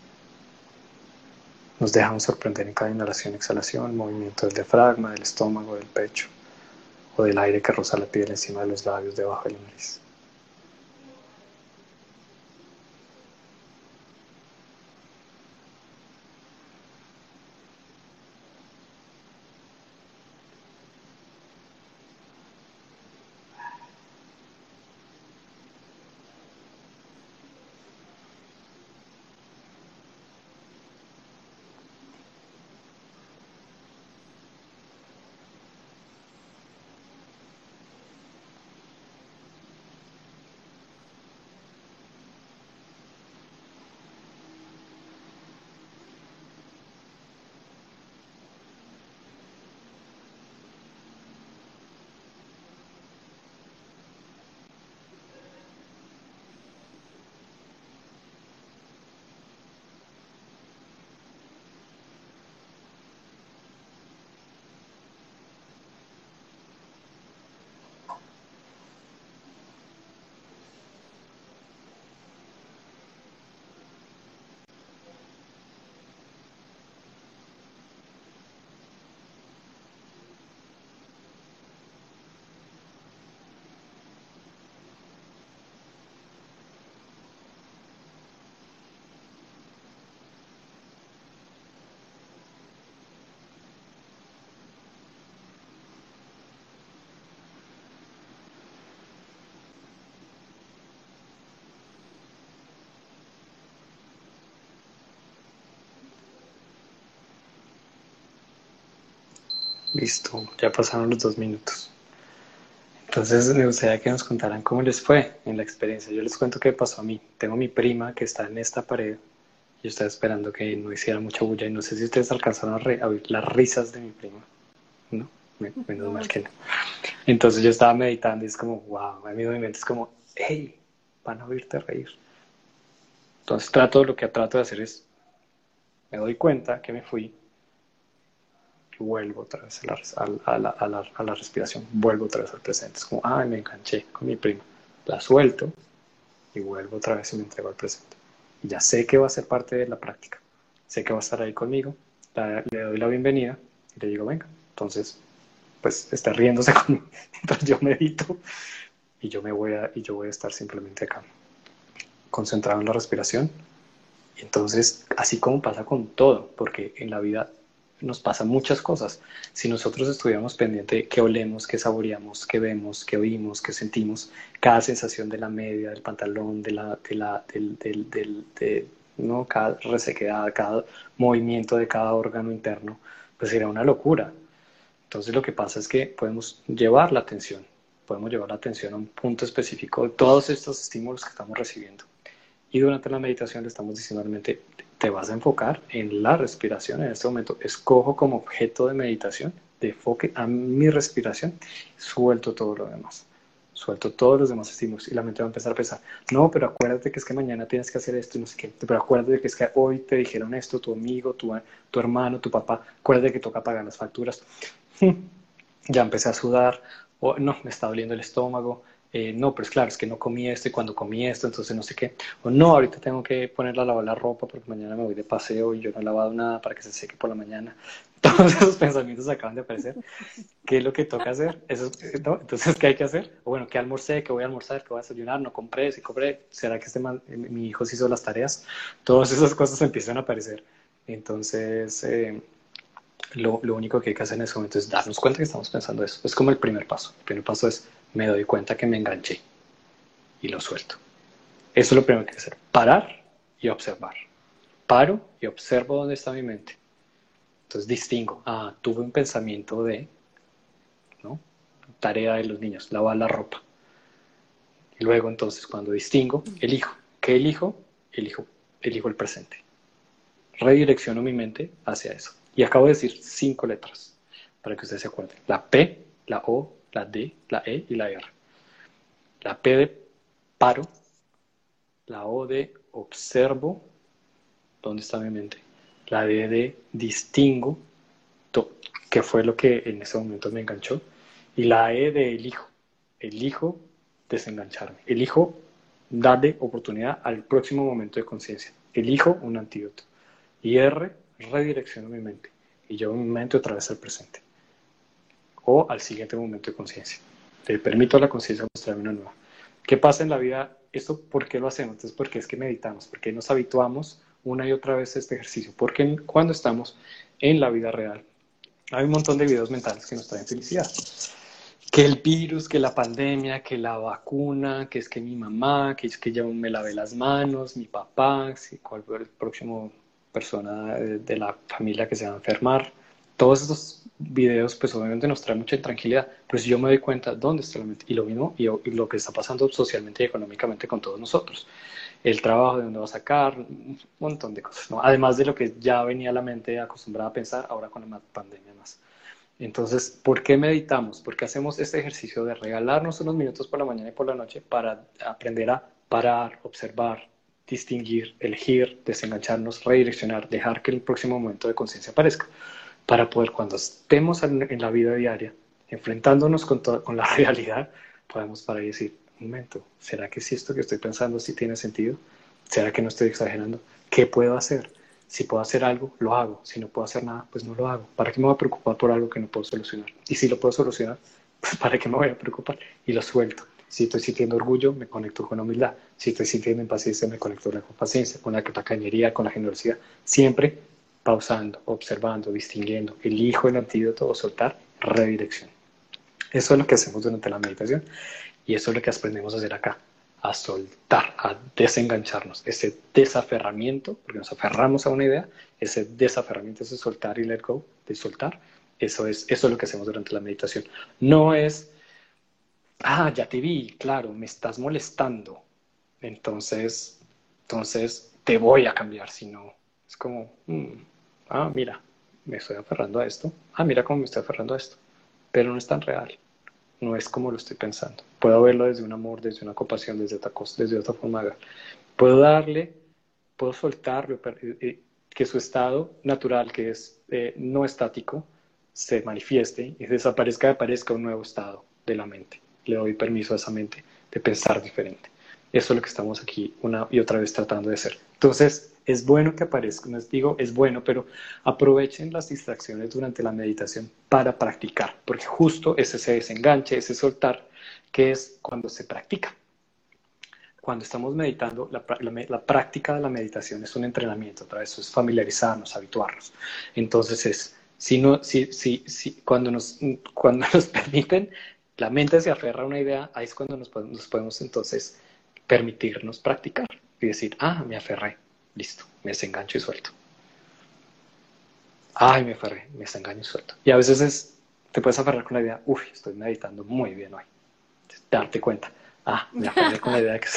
Nos dejamos sorprender en cada inhalación y exhalación, el movimiento del diafragma, del estómago, del pecho o del aire que roza la piel encima de los labios debajo de la nariz. Listo, ya pasaron los 2 minutos. Entonces me gustaría que nos contaran cómo les fue en la experiencia. Yo les cuento qué pasó a mí. Tengo mi prima que está en esta pared. Yo estaba esperando que no hiciera mucha bulla y no sé si ustedes alcanzaron a oír las risas de mi prima. No, menos No mal que mucho. no. Entonces yo estaba meditando y es como, wow, a mí mi mente es como, hey, van a oírte reír. Entonces lo que trato de hacer es, me doy cuenta que me fui y vuelvo otra vez a la respiración, vuelvo otra vez al presente. Es como, ay, me enganché con mi prima. La suelto y vuelvo otra vez y me entrego al presente. Y ya sé que va a ser parte de la práctica. Sé que va a estar ahí conmigo. Le doy la bienvenida y le digo, venga. Entonces, pues está riéndose conmigo mientras yo medito y yo voy a estar simplemente acá, concentrado en la respiración. Y entonces, así como pasa con todo, porque en la vida nos pasan muchas cosas. Si nosotros estuviéramos pendiente de qué olemos, qué saboreamos, qué vemos, qué oímos, qué sentimos, cada sensación de la media, del pantalón, ¿no? Cada resequedad, cada movimiento de cada órgano interno, pues sería una locura. Entonces lo que pasa es que podemos llevar la atención a un punto específico de todos estos estímulos que estamos recibiendo. Y durante la meditación le estamos diciendo realmente, te vas a enfocar en la respiración en este momento. Escojo como objeto de meditación, de enfoque a mi respiración, suelto todo lo demás. Suelto todos los demás estímulos y la mente va a empezar a pensar, no, pero acuérdate que es que mañana tienes que hacer esto y no sé qué, pero acuérdate que es que hoy te dijeron esto, tu amigo, tu hermano, tu papá, acuérdate que toca pagar las facturas. Ya empecé a sudar, o no, me está doliendo el estómago, no, pero es claro, es que no comí esto y cuando comí esto, entonces no sé qué, o no, ahorita tengo que ponerla a lavar la ropa porque mañana me voy de paseo y yo no he lavado nada para que se seque por la mañana. Todos esos pensamientos acaban de aparecer. ¿Qué es lo que toca hacer? ¿No? Entonces, ¿qué hay que hacer? O bueno, ¿qué almorcé? ¿Qué voy a almorzar? ¿Qué voy a desayunar? ¿No compré? ¿Sí compré? ¿Será que mi hijo se hizo las tareas? Todas esas cosas empiezan a aparecer. Entonces, lo único que hay que hacer en ese momento es darnos cuenta que estamos pensando eso. Es como el primer paso. El primer paso es, me doy cuenta que me enganché y lo suelto. Eso es lo primero que hay que hacer. Parar y observar. Paro y observo dónde está mi mente. Entonces distingo, tuve un pensamiento de, ¿no? Tarea de los niños, lavar la ropa. Y luego entonces cuando distingo, elijo. ¿Qué elijo? Elijo el presente. Redirecciono mi mente hacia eso. Y acabo de decir 5 letras para que ustedes se acuerden. La P, la O, la D, la E y la R. La P de paro, la O de observo, ¿dónde está mi mente? La D de distingo, que fue lo que en ese momento me enganchó. Y la E de elijo desengancharme. Elijo darle oportunidad al próximo momento de conciencia. Elijo un antídoto. Y R, redirecciono mi mente. Y llevo mi mente otra vez al presente. O al siguiente momento de conciencia. Le permito a la conciencia mostrarme una nueva. ¿Qué pasa en la vida? ¿Esto por qué lo hacemos? Entonces, ¿por qué es que meditamos? ¿Por qué nos habituamos una y otra vez a este ejercicio? Porque cuando estamos en la vida real, hay un montón de videos mentales que nos traen felicidad. Que el virus, que la pandemia, que la vacuna, que es que mi mamá, que es que ya me lavé las manos, mi papá, cuál fue el próximo persona de la familia que se va a enfermar. Todos estos videos pues obviamente nos traen mucha tranquilidad, pero si yo me doy cuenta dónde está la mente y lo mismo y lo que está pasando socialmente y económicamente con todos nosotros, el trabajo de dónde va a sacar, un montón de cosas, ¿no? Además de lo que ya venía la mente acostumbrada a pensar ahora con la pandemia más. Entonces, ¿por qué meditamos? Porque hacemos este ejercicio de regalarnos unos minutos por la mañana y por la noche para aprender a parar, observar, distinguir, elegir, desengancharnos, redireccionar, dejar que el próximo momento de conciencia aparezca, para poder cuando estemos en la vida diaria, enfrentándonos con la realidad, podemos parar y decir, un momento, ¿será que si esto que estoy pensando sí tiene sentido? ¿Será que no estoy exagerando? ¿Qué puedo hacer? Si puedo hacer algo, lo hago. Si no puedo hacer nada, pues no lo hago. ¿Para qué me voy a preocupar por algo que no puedo solucionar? Y si lo puedo solucionar, pues ¿para qué me voy a preocupar? Y lo suelto. Si estoy sintiendo orgullo, me conecto con humildad. Si estoy sintiendo impaciencia, me conecto con la paciencia, con la tacañería, con la generosidad. Siempre pausando, observando, distinguiendo. Elijo el antídoto o soltar, redirección. Eso es lo que hacemos durante la meditación y eso es lo que aprendemos a hacer acá, a soltar, a desengancharnos, ese desaferramiento, porque nos aferramos a una idea, ese desaferramiento, ese soltar y let go, de soltar, Eso es lo que hacemos durante la meditación. No es, ya te vi, claro, me estás molestando, entonces, entonces te voy a cambiar, sino es como, mira, me estoy aferrando a esto, mira cómo me estoy aferrando a esto, pero no es tan real, no es como lo estoy pensando. Puedo verlo desde un amor, desde una compasión, desde otra cosa, desde otra forma de ver. Puedo darle, puedo soltarlo, que su estado natural, que es no estático, se manifieste y desaparezca, aparezca un nuevo estado de la mente. Le doy permiso a esa mente de pensar diferente. Eso es lo que estamos aquí una y otra vez tratando de hacer. Entonces, es bueno que aparezca, no les digo, es bueno, pero aprovechen las distracciones durante la meditación para practicar, porque justo es ese desenganche, ese soltar, que es cuando se practica. Cuando estamos meditando, la práctica de la meditación es un entrenamiento, otra vez es familiarizarnos, habituarnos. Entonces cuando nos permiten, la mente se aferra a una idea, ahí es cuando nos podemos entonces permitirnos practicar y decir, me aferré, listo, me desengancho y suelto. Me aferré, me desengancho y suelto. Y a veces te puedes aferrar con la idea, estoy meditando muy bien hoy. Darte cuenta, me aferré con la idea de que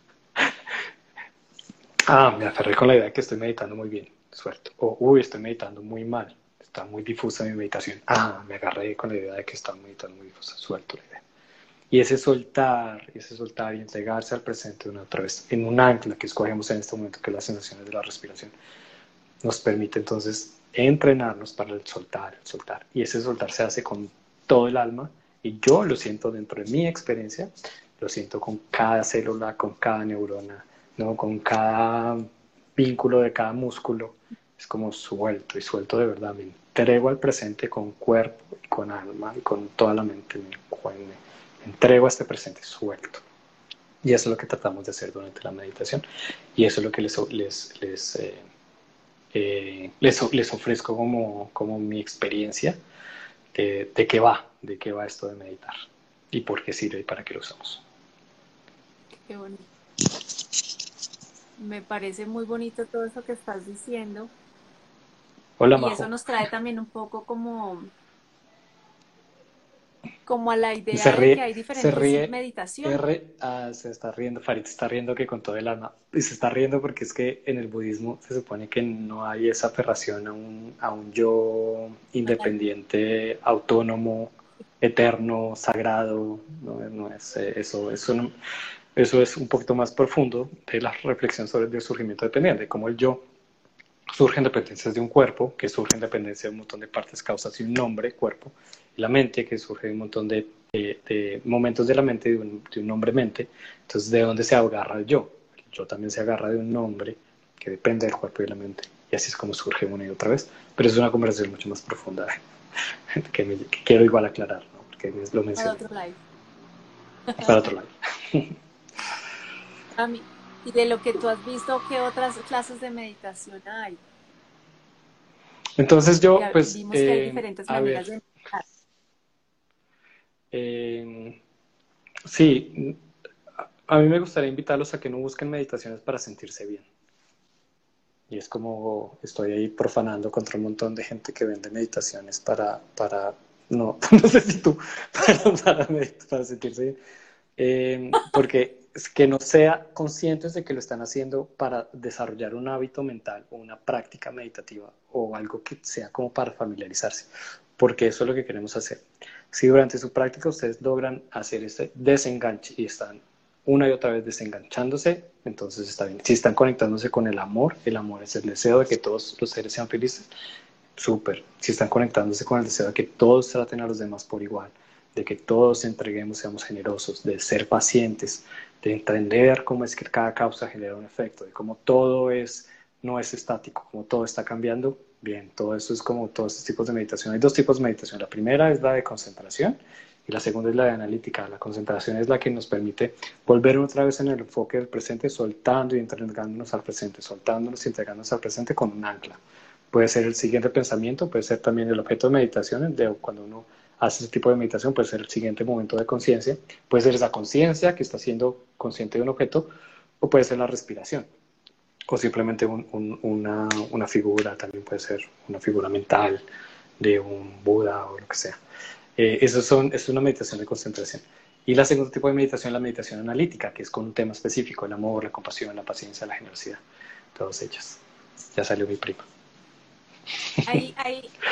me aferré con la idea de que estoy meditando muy bien, suelto. O, estoy meditando muy mal, está muy difusa mi meditación. Me agarré con la idea de que está meditando muy difusa, suelto la idea. Y ese soltar y entregarse al presente una otra vez, en un ancla que escogemos en este momento, que es las sensaciones de la respiración, nos permite entonces entrenarnos para el soltar, el soltar. Y ese soltar se hace con todo el alma, y yo lo siento dentro de mi experiencia, lo siento con cada célula, con cada neurona, ¿no? Con cada vínculo de cada músculo. Es como suelto y suelto de verdad. Me entrego al presente con cuerpo y con alma y con toda la mente. Me entrego a este presente suelto. Y eso es lo que tratamos de hacer durante la meditación. Y eso es lo que les ofrezco como mi experiencia de qué va esto de meditar y por qué sirve y para qué lo usamos. Qué bonito. Me parece muy bonito todo eso que estás diciendo Hola, y eso Majo. nos trae también un poco como a la Se idea de que ríe, hay diferentes meditaciones. se está riendo, Farid se está riendo que con todo el alma. Y se está riendo porque es que en el budismo se supone que no hay esa aferración a un yo independiente, autónomo, eterno, sagrado. No es eso es un poquito más profundo de la reflexión sobre el surgimiento dependiente, como el yo surge en dependencias de un cuerpo, que surge en dependencia de un montón de partes, causas y un nombre, cuerpo, y la mente, que surge de un montón de momentos de la mente, de un nombre mente. Entonces, ¿de dónde se agarra el yo? El yo también se agarra de un nombre que depende del cuerpo y de la mente. Y así es como surge una y otra vez. Pero es una conversación mucho más profunda que quiero igual aclarar, ¿no? Porque lo Para mencioné. otro live. Para otro lado. Y de lo que tú has visto, ¿qué otras clases de meditación hay? Entonces yo, Ya pues, vimos que hay diferentes a ver, maneras de meditar. eh, sí, a mí me gustaría invitarlos a que no busquen meditaciones para sentirse bien. Y es como estoy ahí profanando contra un montón de gente que vende meditaciones no, no sé si tú, para sentirse bien. Porque es que no sea conscientes de que lo están haciendo para desarrollar un hábito mental o una práctica meditativa o algo que sea como para familiarizarse, porque eso es lo que queremos hacer. Si durante su práctica ustedes logran hacer ese desenganche y están una y otra vez desenganchándose, entonces está bien. Si están conectándose con el amor es el deseo de que todos los seres sean felices, súper. Si están conectándose con el deseo de que todos traten a los demás por igual, de que todos entreguemos, seamos generosos, de ser pacientes, de entender cómo es que cada causa genera un efecto, de cómo no es estático, como todo está cambiando. Bien, todo eso es como todos estos tipos de meditación. Hay dos tipos de meditación. La primera es la de concentración y la segunda es la de analítica. La concentración es la que nos permite volver otra vez en el enfoque del presente, soltando y entregándonos al presente, soltándonos y entregándonos al presente con un ancla. Puede ser el siguiente pensamiento, puede ser también el objeto de meditación, cuando uno hace ese tipo de meditación, puede ser el siguiente momento de conciencia, puede ser esa conciencia que está siendo consciente de un objeto, o puede ser la respiración, o simplemente una figura, también puede ser una figura mental, de un Buda o lo que sea. Es una meditación de concentración. Y la segundo tipo de meditación es la meditación analítica, que es con un tema específico, el amor, la compasión, la paciencia, la generosidad, todos ellos. Ya salió mi prima. Hay,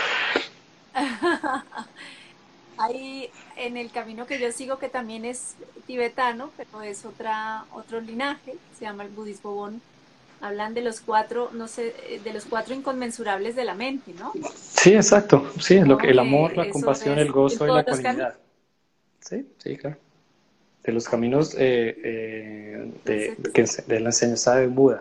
hay en el camino que yo sigo, que también es tibetano, pero es otro linaje, se llama el budismo Bon. Hablan de los cuatro, no sé, de los cuatro inconmensurables de la mente, ¿no? Sí, exacto. Sí, es lo que, Supongo el amor, que la eso compasión, el es en gozo y la todos los caminos. ecuanimidad. Sí, sí, claro. De los caminos Entonces, de la enseñanza de Buda.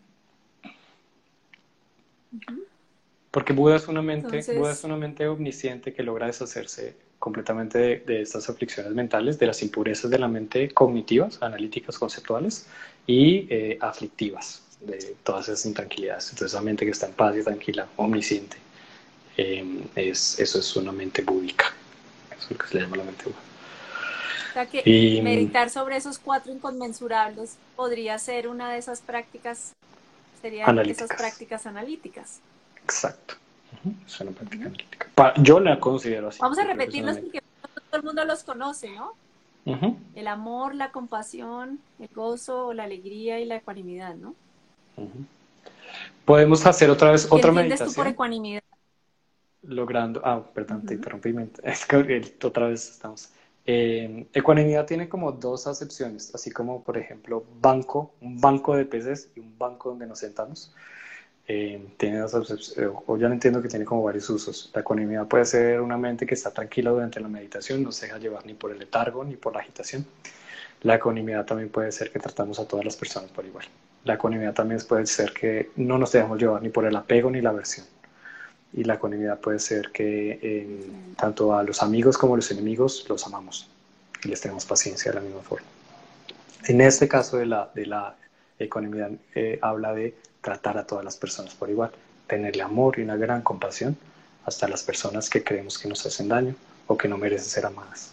ujú. Porque Buda es Entonces, una mente omnisciente que logra deshacerse completamente de estas aflicciones mentales, de las impurezas de la mente cognitivas, analíticas, conceptuales y aflictivas, de todas esas intranquilidades. Entonces, esa mente que está en paz y tranquila, omnisciente, eso es una mente búdica. Eso es lo que se le llama la mente Buda. o sea que Y meditar sobre esos cuatro inconmensurables podría ser una de esas prácticas, serían esas analíticas, prácticas analíticas. exacto. Es una práctica Ujú. analítica. Yo la considero así. Vamos a Yo creo que es una repetirlos mente. porque no todo el mundo los conoce, ¿no? Ujú, El amor, la compasión, el gozo, la alegría y la ecuanimidad, ¿no? ujú. Podemos hacer otra vez ¿Qué otra entiendes tú por meditación ecuanimidad? logrando, perdón, te Ujú. interrumpí, es que otra vez estamos. Ecuanimidad tiene como dos acepciones, así como por ejemplo un banco de peces y un banco donde nos sentamos. Tiene dos acepciones, o ya no entiendo que tiene como varios usos. La ecuanimidad puede ser una mente que está tranquila durante la meditación, no se deja llevar ni por el letargo ni por la agitación. La ecuanimidad también puede ser que tratamos a todas las personas por igual. La ecuanimidad también puede ser que no nos dejamos llevar ni por el apego ni la aversión. Y la ecuanimidad puede ser que Ujú. tanto a los amigos como a los enemigos los amamos y les tenemos paciencia de la misma forma. En este caso de la ecuanimidad habla de tratar a todas las personas por igual, tenerle amor y una gran compasión hasta las personas que creemos que nos hacen daño o que no merecen ser amadas.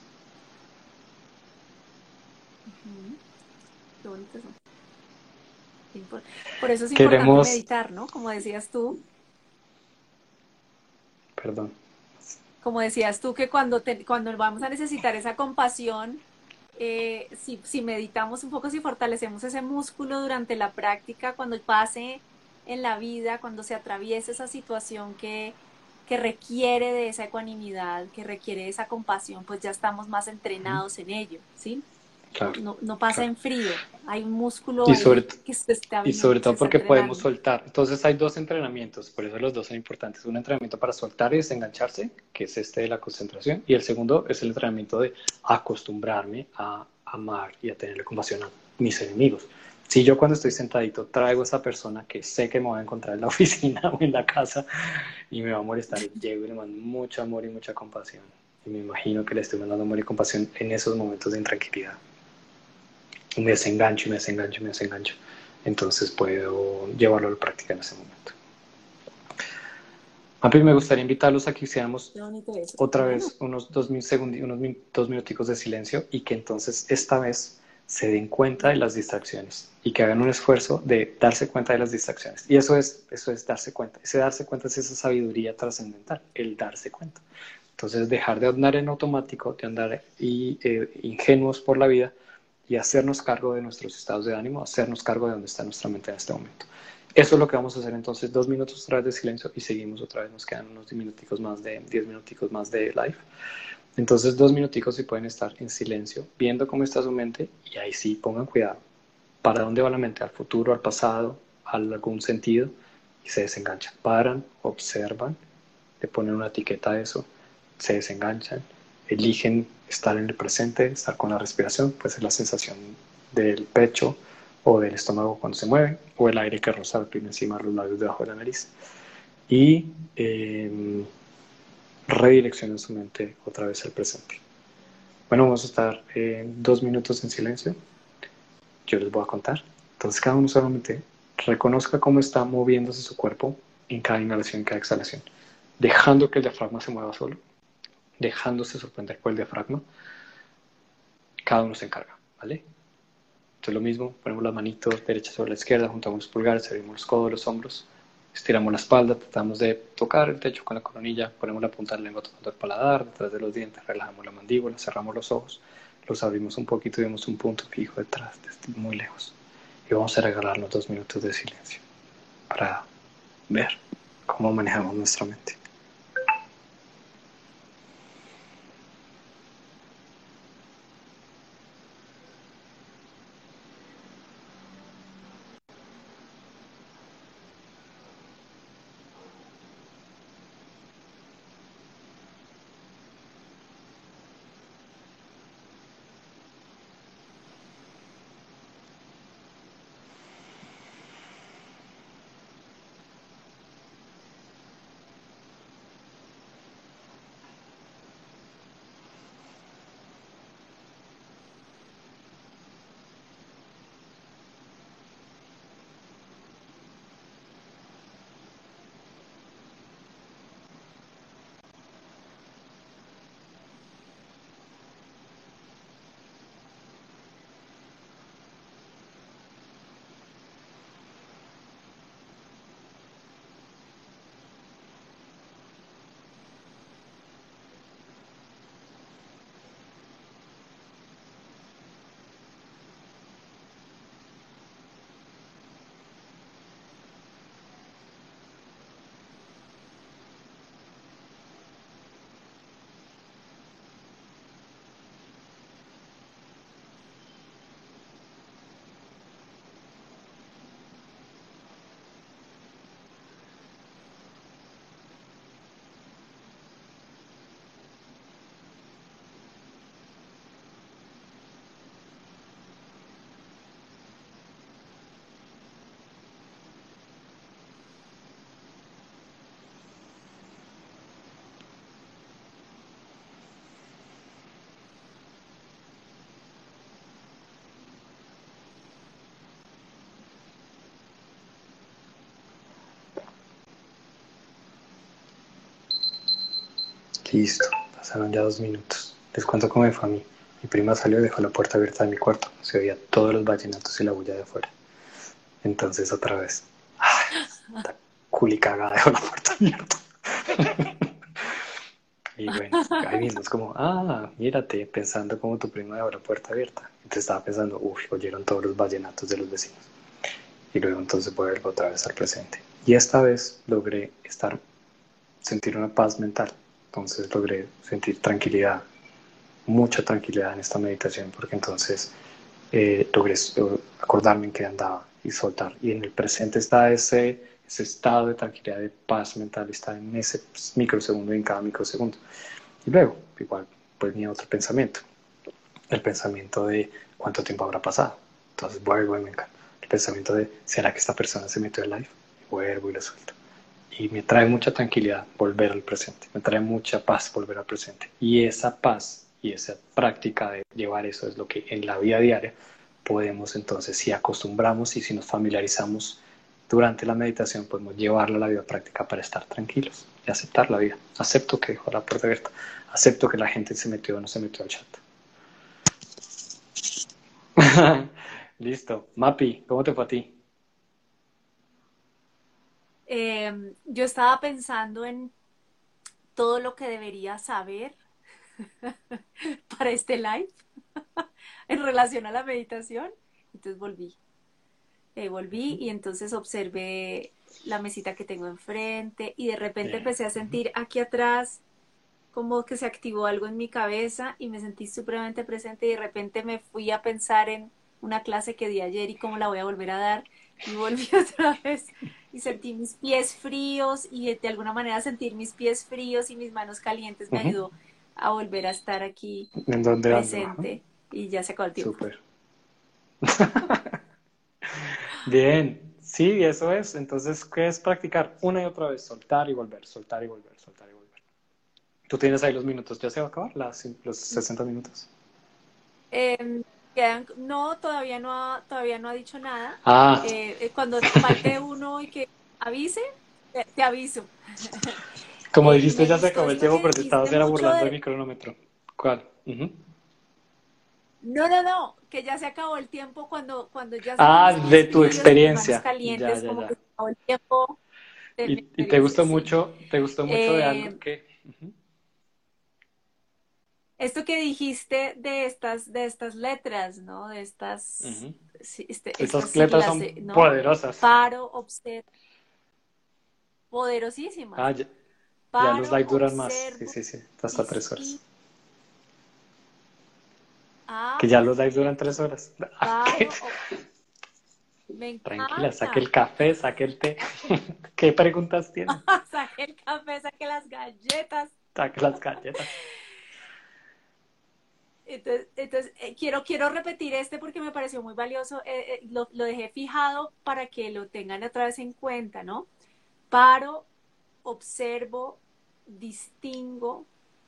Ujú. Qué bonito eso. Por eso es importante Queremos, meditar, ¿no? perdón, Como decías tú, que cuando vamos a necesitar esa compasión, si meditamos un poco, si fortalecemos ese músculo durante la práctica, cuando pase en la vida, cuando se atraviese esa situación que requiere de esa ecuanimidad, que requiere de esa compasión, pues ya estamos más entrenados en ello, ¿sí? claro, No pasa claro. en frío, hay un músculo Y sobre, ahí que se está, y sobre se todo está porque podemos entrenando. soltar. Entonces hay dos entrenamientos, por eso los dos son importantes. Un entrenamiento para soltar y desengancharse, que es este de la concentración, y el segundo es el entrenamiento de acostumbrarme a amar y a tenerle compasión a mis enemigos. Si yo cuando estoy sentadito traigo a esa persona que sé que me voy a encontrar en la oficina o en la casa y me va a molestar, y llego y le mando mucho amor y mucha compasión. Y me imagino que le estoy mandando amor y compasión en esos momentos de intranquilidad. Y me desengancho, me desengancho, me desengancho. Entonces puedo llevarlo a la práctica en ese momento. Ampi, me gustaría invitarlos a que hiciéramos Qué bonito eso. otra Bueno, vez unos 2 minuticos de silencio y que entonces esta vez se den cuenta de las distracciones y que hagan un esfuerzo de darse cuenta de las distracciones. Y eso es darse cuenta. Ese darse cuenta es esa sabiduría trascendental, el darse cuenta. Entonces dejar de andar en automático, de andar ingenuos por la vida y hacernos cargo de nuestros estados de ánimo, hacernos cargo de dónde está nuestra mente en este momento. Eso es lo que vamos a hacer entonces, 2 minutos otra vez de silencio y seguimos otra vez, nos quedan unos 10 minuticos más de live. Entonces 2 minuticos si pueden estar en silencio, viendo cómo está su mente y ahí sí pongan cuidado. ¿Para dónde va la mente? ¿Al futuro, al pasado, a algún sentido? Y se desenganchan. Paran, observan, le ponen una etiqueta a eso, se desenganchan, eligen estar en el presente, estar con la respiración, puede ser la sensación del pecho o del estómago cuando se mueve, o el aire que roza encima de los labios debajo de la nariz. Y redireccionan su mente otra vez al presente. Bueno, vamos a estar 2 minutos en silencio. Yo les voy a contar. Entonces cada uno solamente reconozca cómo está moviéndose su cuerpo en cada inhalación y cada exhalación, dejando que el diafragma se mueva solo, dejándose sorprender por el diafragma. Cada uno se encarga, ¿vale? Entonces lo mismo, ponemos las manitos derecha sobre la izquierda, juntamos los pulgares, abrimos los codos, los hombros, Estiramos la espalda, tratamos de tocar el techo con la coronilla, ponemos la punta de la lengua tocando el paladar, detrás de los dientes, relajamos la mandíbula, cerramos los ojos, los abrimos un poquito y vemos un punto fijo detrás, desde muy lejos. Y vamos a regalarnos 2 minutos de silencio para ver cómo manejamos nuestra mente. Listo, pasaron ya 2 minutos. Les cuento cómo me fue a mí. Mi prima salió y dejó la puerta abierta de mi cuarto. Se oía todos los vallenatos y la bulla de afuera. Entonces otra vez, esta culicagada dejó la puerta abierta. Y bueno, ahí mismo es como, mírate, pensando como tu prima dejó la puerta abierta. Entonces estaba pensando, oyeron todos los vallenatos de los vecinos. Y luego entonces vuelvo otra vez al presente. Y esta vez logré sentir una paz mental. Entonces logré sentir tranquilidad, mucha tranquilidad en esta meditación, porque entonces logré acordarme en qué andaba y soltar. Y en el presente está ese estado de tranquilidad, de paz mental, está en ese microsegundo y en cada microsegundo. Y luego, igual, pues venía otro pensamiento, el pensamiento de cuánto tiempo habrá pasado. Entonces vuelvo y me encanta. El pensamiento de, ¿será que esta persona se metió en live? Y vuelvo y lo suelto. Y me trae mucha tranquilidad volver al presente, me trae mucha paz volver al presente. Y esa paz y esa práctica de llevar eso es lo que en la vida diaria podemos entonces, si acostumbramos y si nos familiarizamos durante la meditación, podemos llevarla a la vida práctica para estar tranquilos y aceptar la vida. Acepto que dejó la puerta abierta, acepto que la gente se metió o no se metió al chat. Listo. Mapi, ¿cómo te fue a ti? Yo estaba pensando en todo lo que debería saber para este live en relación a la meditación. Entonces volví y entonces observé la mesita que tengo enfrente y de repente Bien. empecé a sentir aquí atrás como que se activó algo en mi cabeza y me sentí supremamente presente y de repente me fui a pensar en una clase que di ayer y cómo la voy a volver a dar y volví otra vez y sentí mis pies fríos y de alguna manera sentir mis pies fríos y mis manos calientes me Uh-huh. ayudó a volver a estar aquí ¿En dónde ando? presente y ya se acabó el tiempo. Súper. Bien, sí, eso es. Entonces, ¿qué es practicar? Una y otra vez, soltar y volver, soltar y volver, soltar y volver. Tú tienes ahí los minutos, ¿ya se va a acabar los 60 minutos? Eh, no, todavía no ha dicho nada. Ah, Cuando falte uno y que avise, te aviso. como Y dijiste, me ya se gustó acabó el esto tiempo, que pero te estabas dijiste era mucho burlando de de... mi cronómetro. ¿Cuál? Uh-huh. No, no, no, que ya se acabó el tiempo cuando ya sentí Ah, mis de pies tu fríos y mis manos experiencia. Ya, calientes, ya, como que ya. se acabó el tiempo. de mi y experiencia, sí. te gustó mucho de algo Eh, que... Ujú, Esto que dijiste de estas letras, ¿no? De estas, ujú. sí, estas Estas letras siglas, son ¿no? poderosas. Paro, observo, Ah, poderosísimas. ya los Paro, live duran más. Sí, observo, sí, sí. Hasta 3 horas. distingo. Ah, Que ya los live duran tres perfecto. horas. Paro, me Tranquila, saque encanta. el café, saque el té. ¿Qué preguntas tiene? Saqué el café, saqué las galletas. Saque las galletas. Quiero repetir este porque me pareció muy valioso. Lo dejé fijado para que lo tengan otra vez en cuenta, ¿no? Paro, observo, distingo,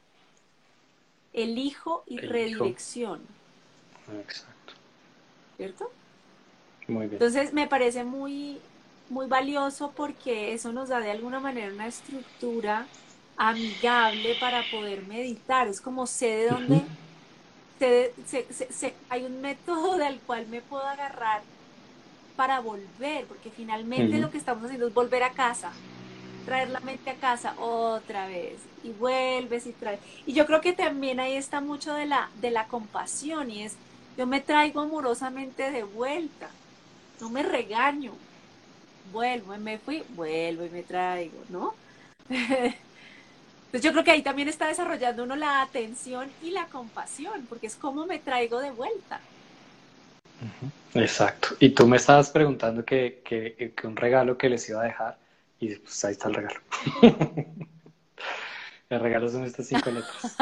elijo y Elijo. redirección, Exacto. ¿cierto? Muy bien. Entonces me parece muy valioso porque eso nos da de alguna manera una estructura amigable para poder meditar. Es como sé de Ujú, dónde, hay un método del cual me puedo agarrar para volver, porque finalmente ujú. lo que estamos haciendo es volver a casa, traer la mente a casa otra vez y vuelves y traes. Y yo creo que también ahí está mucho de la compasión y es, yo me traigo amorosamente de vuelta, no me regaño, vuelvo y me fui, vuelvo y me traigo, ¿no? Entonces yo creo que ahí también está desarrollando uno la atención y la compasión, porque es como me traigo de vuelta. Exacto. Y tú me estabas preguntando que un regalo que les iba a dejar, y pues ahí está el regalo. El regalo son estas 5 letras.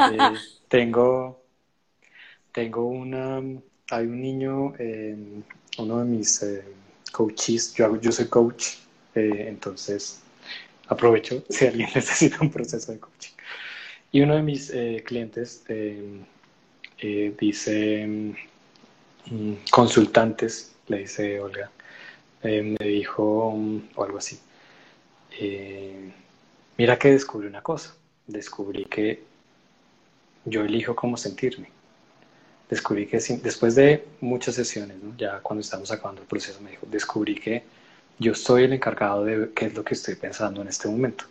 Tengo hay un niño, uno de mis coaches, yo soy coach, entonces aprovecho si alguien necesita un proceso de coaching. Y uno de mis clientes dice, consultantes, le dice Olga, me dijo, o algo así, eh, mira que descubrí una cosa, descubrí que yo elijo cómo sentirme. Descubrí que después de muchas sesiones, ¿no? Ya cuando estamos acabando el proceso, me dijo, descubrí que yo soy el encargado de qué es lo que estoy pensando en este momento.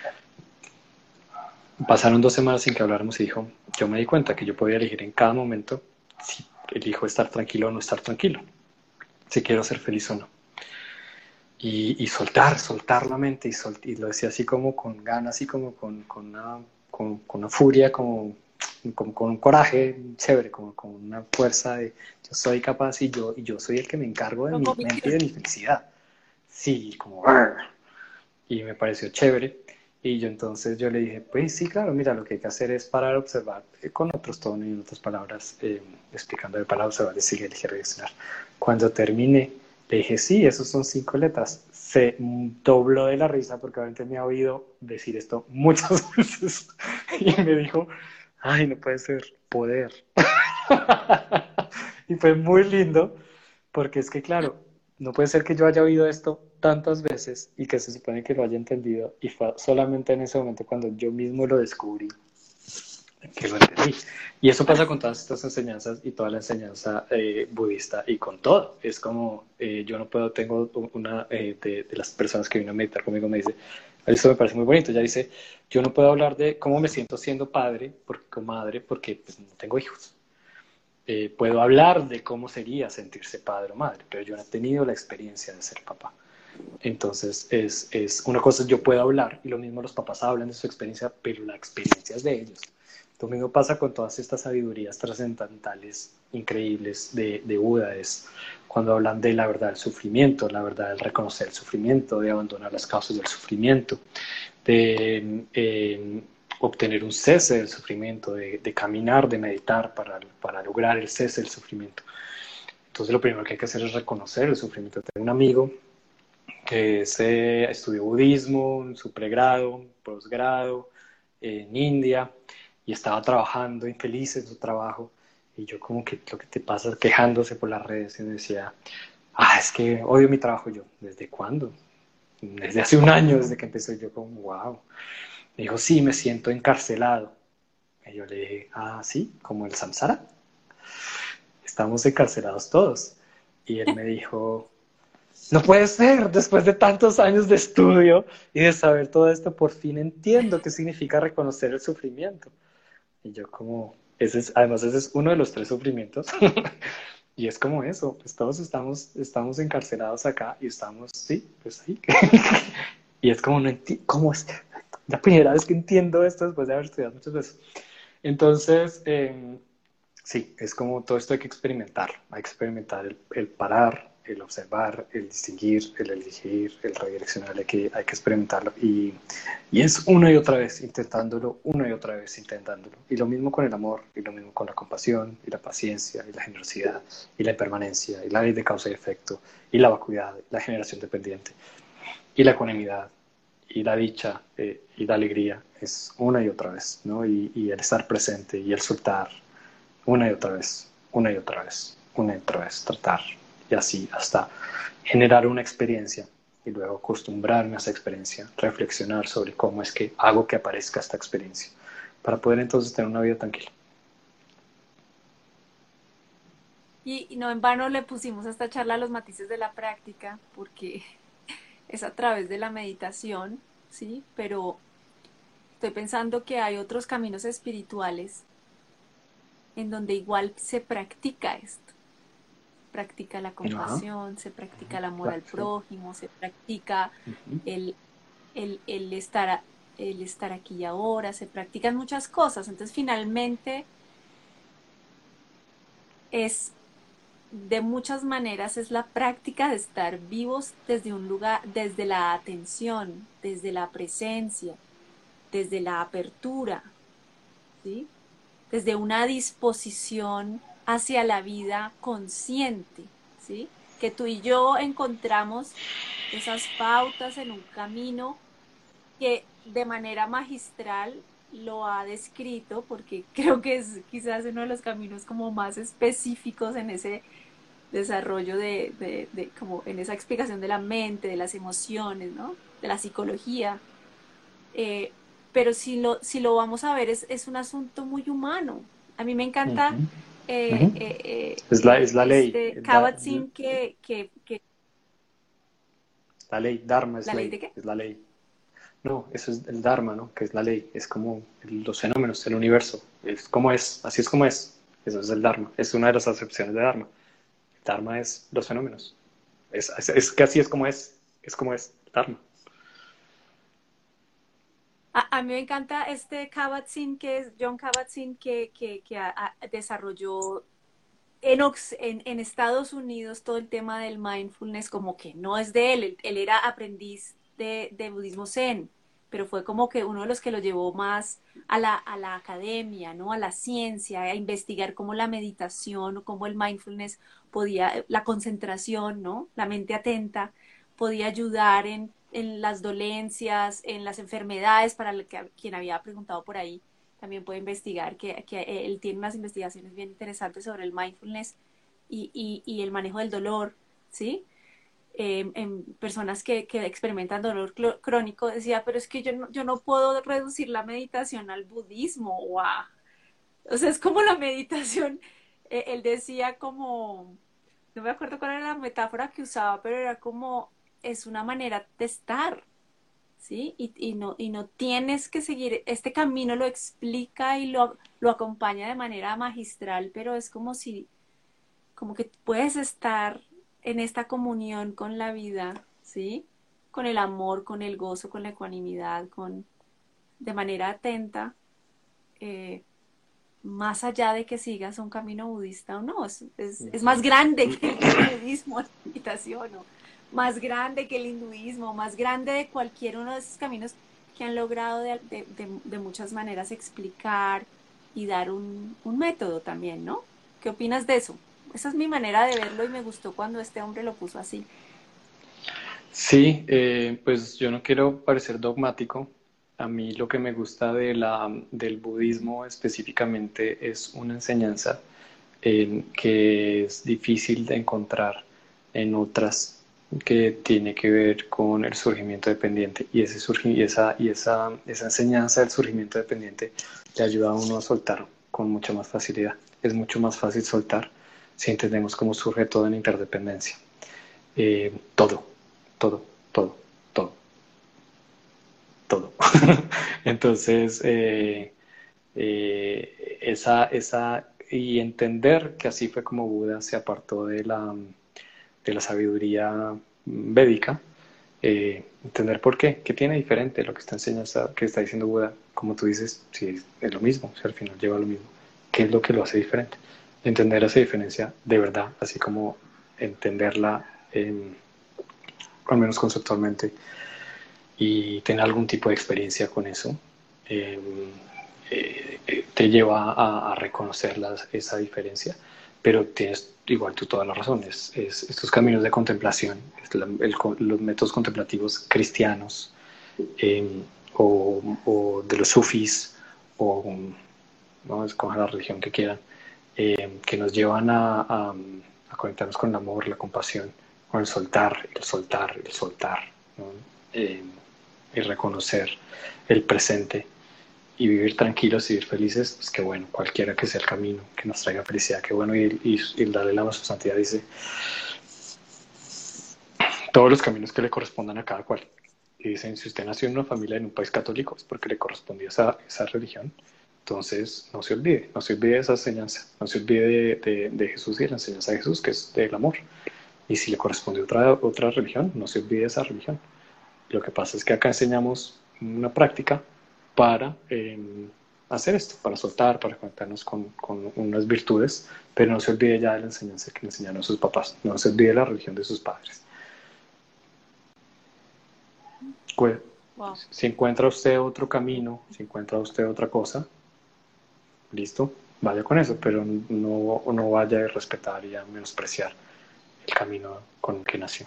Pasaron 2 semanas sin que habláramos y dijo, yo me di cuenta que yo podía elegir en cada momento si elijo estar tranquilo o no estar tranquilo, si quiero ser feliz o no. Y soltar la mente y lo decía así como con ganas, así como con una furia, como con un coraje chévere, como con una fuerza de yo soy capaz y yo soy el que me encargo de Con mi mente y convicción. de mi felicidad. Sí, como "Arr". Y me pareció chévere. Y yo entonces yo le dije, pues sí, claro, mira, lo que hay que hacer es parar a observar con otros tonos y en otras palabras, explicando para observar y sigue elige reaccionar. Cuando terminé, le dije, sí, esos son 5 letras. Se dobló de la risa porque obviamente me ha oído decir esto muchas veces. Y me dijo, ay, no puede ser, poder. Y fue muy lindo porque es que, claro, no puede ser que yo haya oído esto tantas veces y que se supone que lo haya entendido y fue solamente en ese momento cuando yo mismo lo descubrí que lo entendí. Y eso pasa con todas estas enseñanzas y toda la enseñanza budista y con todo. Es como, yo no puedo, tengo una de las personas que vino a meditar conmigo me dice, esto me parece muy bonito, ella dice, yo no puedo hablar de cómo me siento siendo padre o madre porque pues, no tengo hijos. Puedo hablar de cómo sería sentirse padre o madre, pero yo no he tenido la experiencia de ser papá. Entonces, es una cosa, yo puedo hablar, y lo mismo los papás hablan de su experiencia, pero la experiencia es de ellos. Lo mismo pasa con todas estas sabidurías trascendentales increíbles de Buda, es cuando hablan de la verdad del sufrimiento, la verdad del reconocer el sufrimiento, de abandonar las causas del sufrimiento, de obtener un cese del sufrimiento, de caminar, de meditar para lograr el cese del sufrimiento. Entonces lo primero que hay que hacer es reconocer el sufrimiento. Tengo un amigo que estudió budismo en su pregrado, posgrado en India y estaba trabajando infeliz en su trabajo y yo como que lo que te pasa quejándose por las redes y decía, es que odio mi trabajo. Yo, ¿desde cuándo? Desde hace un año, desde que empecé. Yo como, wow. Me dijo, sí, me siento encarcelado. Y yo le dije, sí, como el samsara. Estamos encarcelados todos. Y él me dijo, no puede ser, después de tantos años de estudio y de saber todo esto, por fin entiendo qué significa reconocer el sufrimiento. Y yo como, además ese es uno de los tres sufrimientos. Y es como eso, pues todos estamos encarcelados acá y estamos, sí, pues ahí. Y es como, no entiendo, ¿cómo es? La primera vez que entiendo esto después de haber estudiado muchas veces. Entonces, sí, es como todo esto hay que experimentar el parar, el observar, el distinguir, el elegir, el redireccionar, hay que experimentarlo. Y es una y otra vez intentándolo, una y otra vez intentándolo. Y lo mismo con el amor, y lo mismo con la compasión, y la paciencia, y la generosidad, y la impermanencia, y la ley de causa y efecto, y la vacuidad, y la generación dependiente, y la ecuanimidad, y la dicha, y la alegría. Es una y otra vez, ¿no? Y el estar presente, y el soltar, una y otra vez, una y otra vez, una y otra vez, tratar y así hasta generar una experiencia y luego acostumbrarme a esa experiencia, reflexionar sobre cómo es que hago que aparezca esta experiencia para poder entonces tener una vida tranquila. Y no en vano le pusimos a esta charla los matices de la práctica, porque es a través de la meditación, ¿sí? Pero estoy pensando que hay otros caminos espirituales en donde igual se practica esto. Practica la Ajá, compasión, se practica el amor claro, al sí. prójimo, se practica el, el estar, el estar aquí y ahora, se practican muchas cosas. Entonces, finalmente, es de muchas maneras es la práctica de estar vivos desde un lugar, desde la atención, desde la presencia, desde la apertura, ¿sí? Desde una disposición hacia la vida consciente, ¿sí? Que tú y yo encontramos esas pautas en un camino que de manera magistral lo ha descrito, porque creo que es quizás uno de los caminos como más específicos en ese desarrollo como en esa explicación de la mente, de las emociones, ¿no? De la psicología. Eh, pero si lo vamos a ver, es un asunto muy humano. A mí me encanta Ujú, ujú. Es la ley, este Kabat-Zinn que la ley, Dharma ¿la ley de qué? es la ley. No, eso es el Dharma, ¿no? Que es la ley, es como los fenómenos, el universo, es como es, así es como es. Eso es el Dharma, es una de las acepciones de Dharma. Dharma es los fenómenos. Es que así es como es Dharma. A mí me encanta este Kabat-Zinn que es John Kabat-Zinn desarrolló en Estados Unidos todo el tema del mindfulness como que no es de él era aprendiz de budismo zen, pero fue como que uno de los que lo llevó más a la academia, ¿no? A la ciencia, a investigar cómo la meditación o cómo el mindfulness podía, la concentración, ¿no? La mente atenta podía ayudar en las dolencias, en las enfermedades, para el que, quien había preguntado por ahí también puede investigar, que él tiene unas investigaciones bien interesantes sobre el mindfulness y el manejo del dolor, ¿sí? En personas que experimentan dolor crónico, decía, pero es que yo no puedo reducir la meditación al budismo, ¡wow! O sea, es como la meditación, él decía como, no me acuerdo cuál era la metáfora que usaba, pero era como, es una manera de estar, ¿sí? Y no tienes que seguir, este camino lo explica y lo acompaña de manera magistral, pero es como si, como que puedes estar en esta comunión con la vida, ¿sí? Con el amor, con el gozo, con la ecuanimidad, de manera atenta, eh, más allá de que sigas un camino budista o no, es más grande que el budismo, la meditación, o más grande que el hinduismo, más grande de cualquier uno de esos caminos que han logrado de muchas maneras explicar y dar un método también, ¿no? ¿Qué opinas de eso? Esa es mi manera de verlo y me gustó cuando este hombre lo puso así. Sí, pues yo no quiero parecer dogmático. A mí lo que me gusta del budismo específicamente es una enseñanza que es difícil de encontrar en otras, que tiene que ver con el surgimiento dependiente. Esa enseñanza del surgimiento dependiente le ayuda a uno a soltar con mucha más facilidad. Es mucho más fácil soltar si entendemos cómo surge todo en interdependencia. todo, todo, todo, todo, todo. Entonces, y entender que así fue como Buda se apartó de la sabiduría védica, entender por qué, qué tiene diferente lo que está enseñando, que está diciendo Buda, como tú dices, si es lo mismo, si al final lleva lo mismo, qué es lo que lo hace diferente. Entender esa diferencia de verdad, así como entenderla, al menos conceptualmente, y tener algún tipo de experiencia con eso, eh, te lleva a reconocer esa diferencia, pero tienes igual tú toda la razón, estos caminos de contemplación, los métodos contemplativos cristianos, eh, o de los sufis, o no escojan la religión que quieran, que nos llevan a conectarnos con el amor, la compasión, con el soltar, el soltar, el soltar, ¿no? Eh, y reconocer el presente y vivir tranquilos y vivir felices, pues qué bueno, cualquiera que sea el camino que nos traiga felicidad, qué bueno. Y el Dalai Lama, su santidad, dice todos los caminos que le correspondan a cada cual. Y dicen, si usted nació en una familia en un país católico, es porque le correspondía esa religión. Entonces, no se olvide de esa enseñanza, no se olvide de Jesús y de la enseñanza de Jesús, que es del amor. Y si le corresponde otra religión, no se olvide de esa religión. Lo que pasa es que acá enseñamos una práctica para hacer esto, para soltar, para conectarnos con unas virtudes, pero no se olvide ya de la enseñanza que le enseñaron sus papás, no se olvide de la religión de sus padres. Pues, Wow. si encuentra usted otro camino, si encuentra usted otra cosa, listo, vaya con eso, pero no vaya a irrespetar y a menospreciar el camino con el que nació.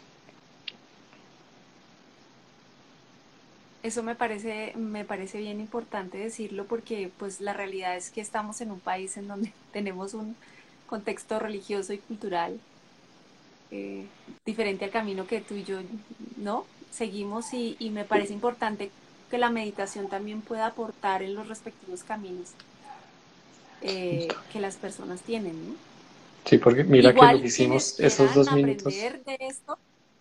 Eso me parece bien importante decirlo porque pues la realidad es que estamos en un país en donde tenemos un contexto religioso y cultural eh, diferente al camino que tú y yo, ¿no? Seguimos y me parece importante que la meditación también pueda aportar en los respectivos caminos Listo. que las personas tienen, ¿no? Sí, porque mira que lo que Igual quienes hicimos esos quieran 2 minutos, aprender de esto,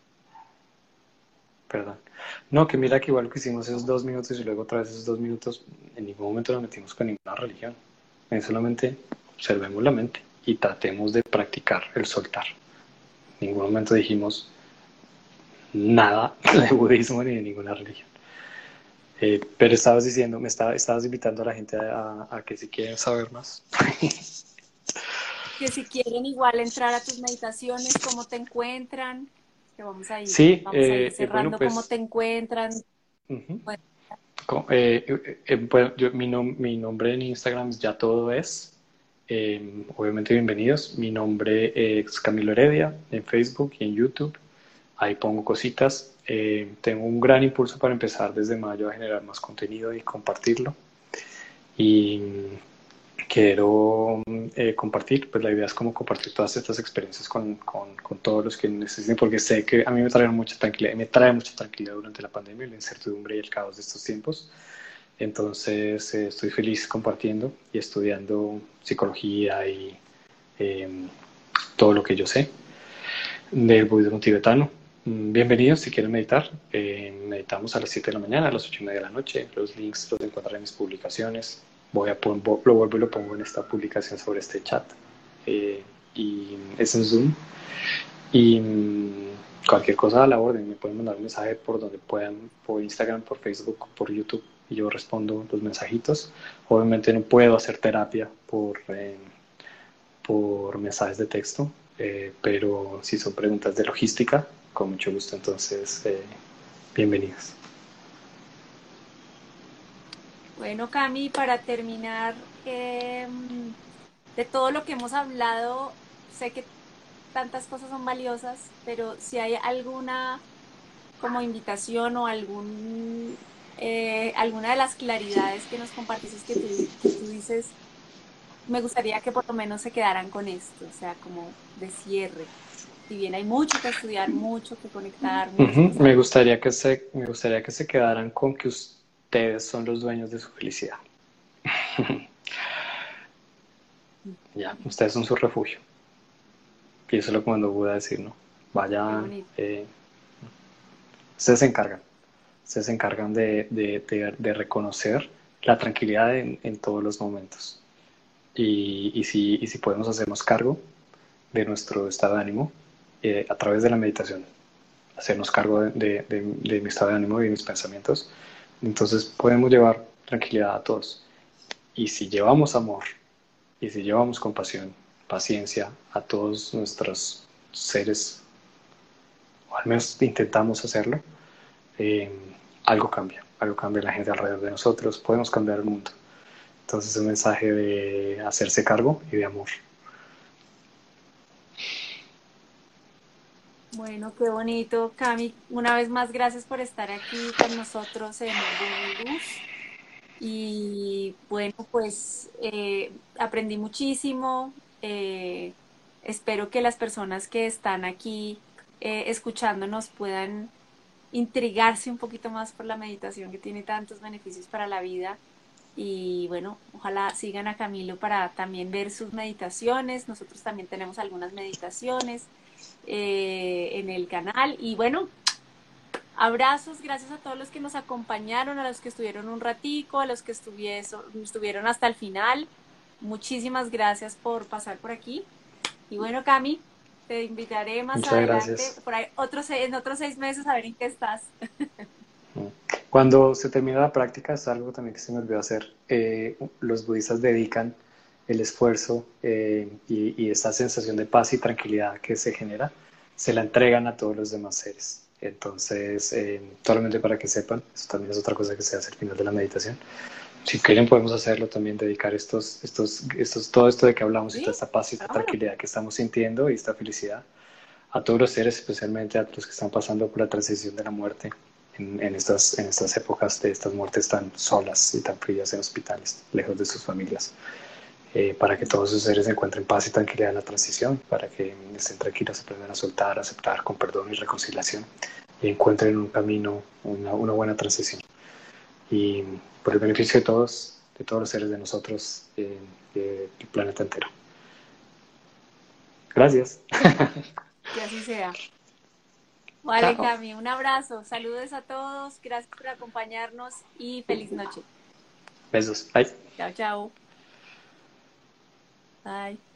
perdón, no, que mira que igual que hicimos esos 2 minutos y luego otra vez esos 2 minutos, en ningún momento nos metimos con ninguna religión. Solamente observemos la mente y tratemos de practicar el soltar. En ningún momento dijimos nada de budismo ni de ninguna religión. Pero estabas diciendo, estabas invitando a la gente a que si quieren saber más. que si quieren igual entrar a tus meditaciones, cómo te encuentran, que Sí, vamos a ir bueno, cerrando cómo te pues encuentran. uh-huh. Bueno, Bueno, mi nombre en Instagram es ya todo es. Obviamente bienvenidos. Mi nombre es Camilo Heredia en Facebook y en YouTube. Ahí pongo cositas. Tengo un gran impulso para empezar desde mayo a generar más contenido y compartirlo. Y quiero compartir, pues la idea es como compartir todas estas experiencias con todos los que necesiten, porque sé que a mí me trae mucha tranquilidad durante la pandemia, la incertidumbre y el caos de estos tiempos. Entonces estoy feliz compartiendo y estudiando psicología y eh, todo lo que yo sé del budismo tibetano. Bienvenidos si quieren meditar. Meditamos a las 7 de la mañana, a las 8:30 de la noche. Los links los encontrarán en mis publicaciones. Lo vuelvo y lo pongo en esta publicación sobre este chat. Y es en Zoom. Y cualquier cosa a la orden, me pueden mandar un mensaje por donde puedan, por Instagram, por Facebook, por YouTube, y yo respondo los mensajitos. Obviamente no puedo hacer terapia por mensajes de texto, pero si son preguntas de logística, con mucho gusto, entonces, bienvenidos. bueno, Cami, para terminar, de todo lo que hemos hablado, sé que tantas cosas son valiosas, pero si hay alguna como invitación o alguna de las claridades que nos compartiste que tú dices, me gustaría que por lo menos se quedaran con esto, o sea, como de cierre. Si bien hay mucho que estudiar, mucho que conectar, mucho que Me saber. gustaría me gustaría que se quedaran con que ustedes son los dueños de su felicidad. Ya, ustedes son su refugio. Y eso es lo que mandó Buda a decir, ¿no? qué Vayan, bonito. ustedes se encargan, ustedes se encargan de reconocer la tranquilidad en todos los momentos. Y si podemos hacernos cargo de nuestro estado de ánimo a través de la meditación, hacernos cargo de mi estado de ánimo y de mis pensamientos, entonces podemos llevar tranquilidad a todos. Y si llevamos amor, y si llevamos compasión, paciencia a todos nuestros seres, o al menos intentamos hacerlo, eh, algo cambia la gente alrededor de nosotros, podemos cambiar el mundo. Entonces es un mensaje de hacerse cargo y de amor. Bueno, qué bonito, Cami. Una vez más, gracias por estar aquí con nosotros en Buena Luz. Y bueno, pues aprendí muchísimo. Espero que las personas que están aquí escuchándonos puedan intrigarse un poquito más por la meditación que tiene tantos beneficios para la vida. Y bueno, ojalá sigan a Camilo para también ver sus meditaciones. Nosotros también tenemos algunas meditaciones en el canal. Y bueno, abrazos, gracias a todos los que nos acompañaron, a los que estuvieron un ratico, a los que estuvieron hasta el final. Muchísimas gracias por pasar por aquí. Y bueno, Cami, te invitaré más Muchas adelante, gracias. por ahí en otros 6 meses, a ver en qué estás. Cuando se termina la práctica, es algo también que se me olvidó hacer. Los budistas dedican el esfuerzo y esta sensación de paz y tranquilidad que se genera, se la entregan a todos los demás seres. Entonces, solamente para que sepan, eso también es otra cosa que se hace al final de la meditación. Si quieren, podemos hacerlo también, dedicar todo esto de que hablamos y toda ¿Sí? esta paz y esta Hagámoslo. tranquilidad que estamos sintiendo y esta felicidad a todos los seres, especialmente a los que están pasando por la transición de la muerte en estas épocas de estas muertes tan solas y tan frías en hospitales, lejos de sus familias, para que todos esos seres encuentren paz y tranquilidad en la transición, para que estén tranquilos, aprendan a soltar, a aceptar con perdón y reconciliación y encuentren un camino, una buena transición. Y por el beneficio de todos los seres de nosotros, del planeta entero. Gracias. Que así sea. Vale, Chao. Cami, un abrazo. Saludos a todos. Gracias por acompañarnos y feliz noche. Besos. Bye. Chao, chao. Bye.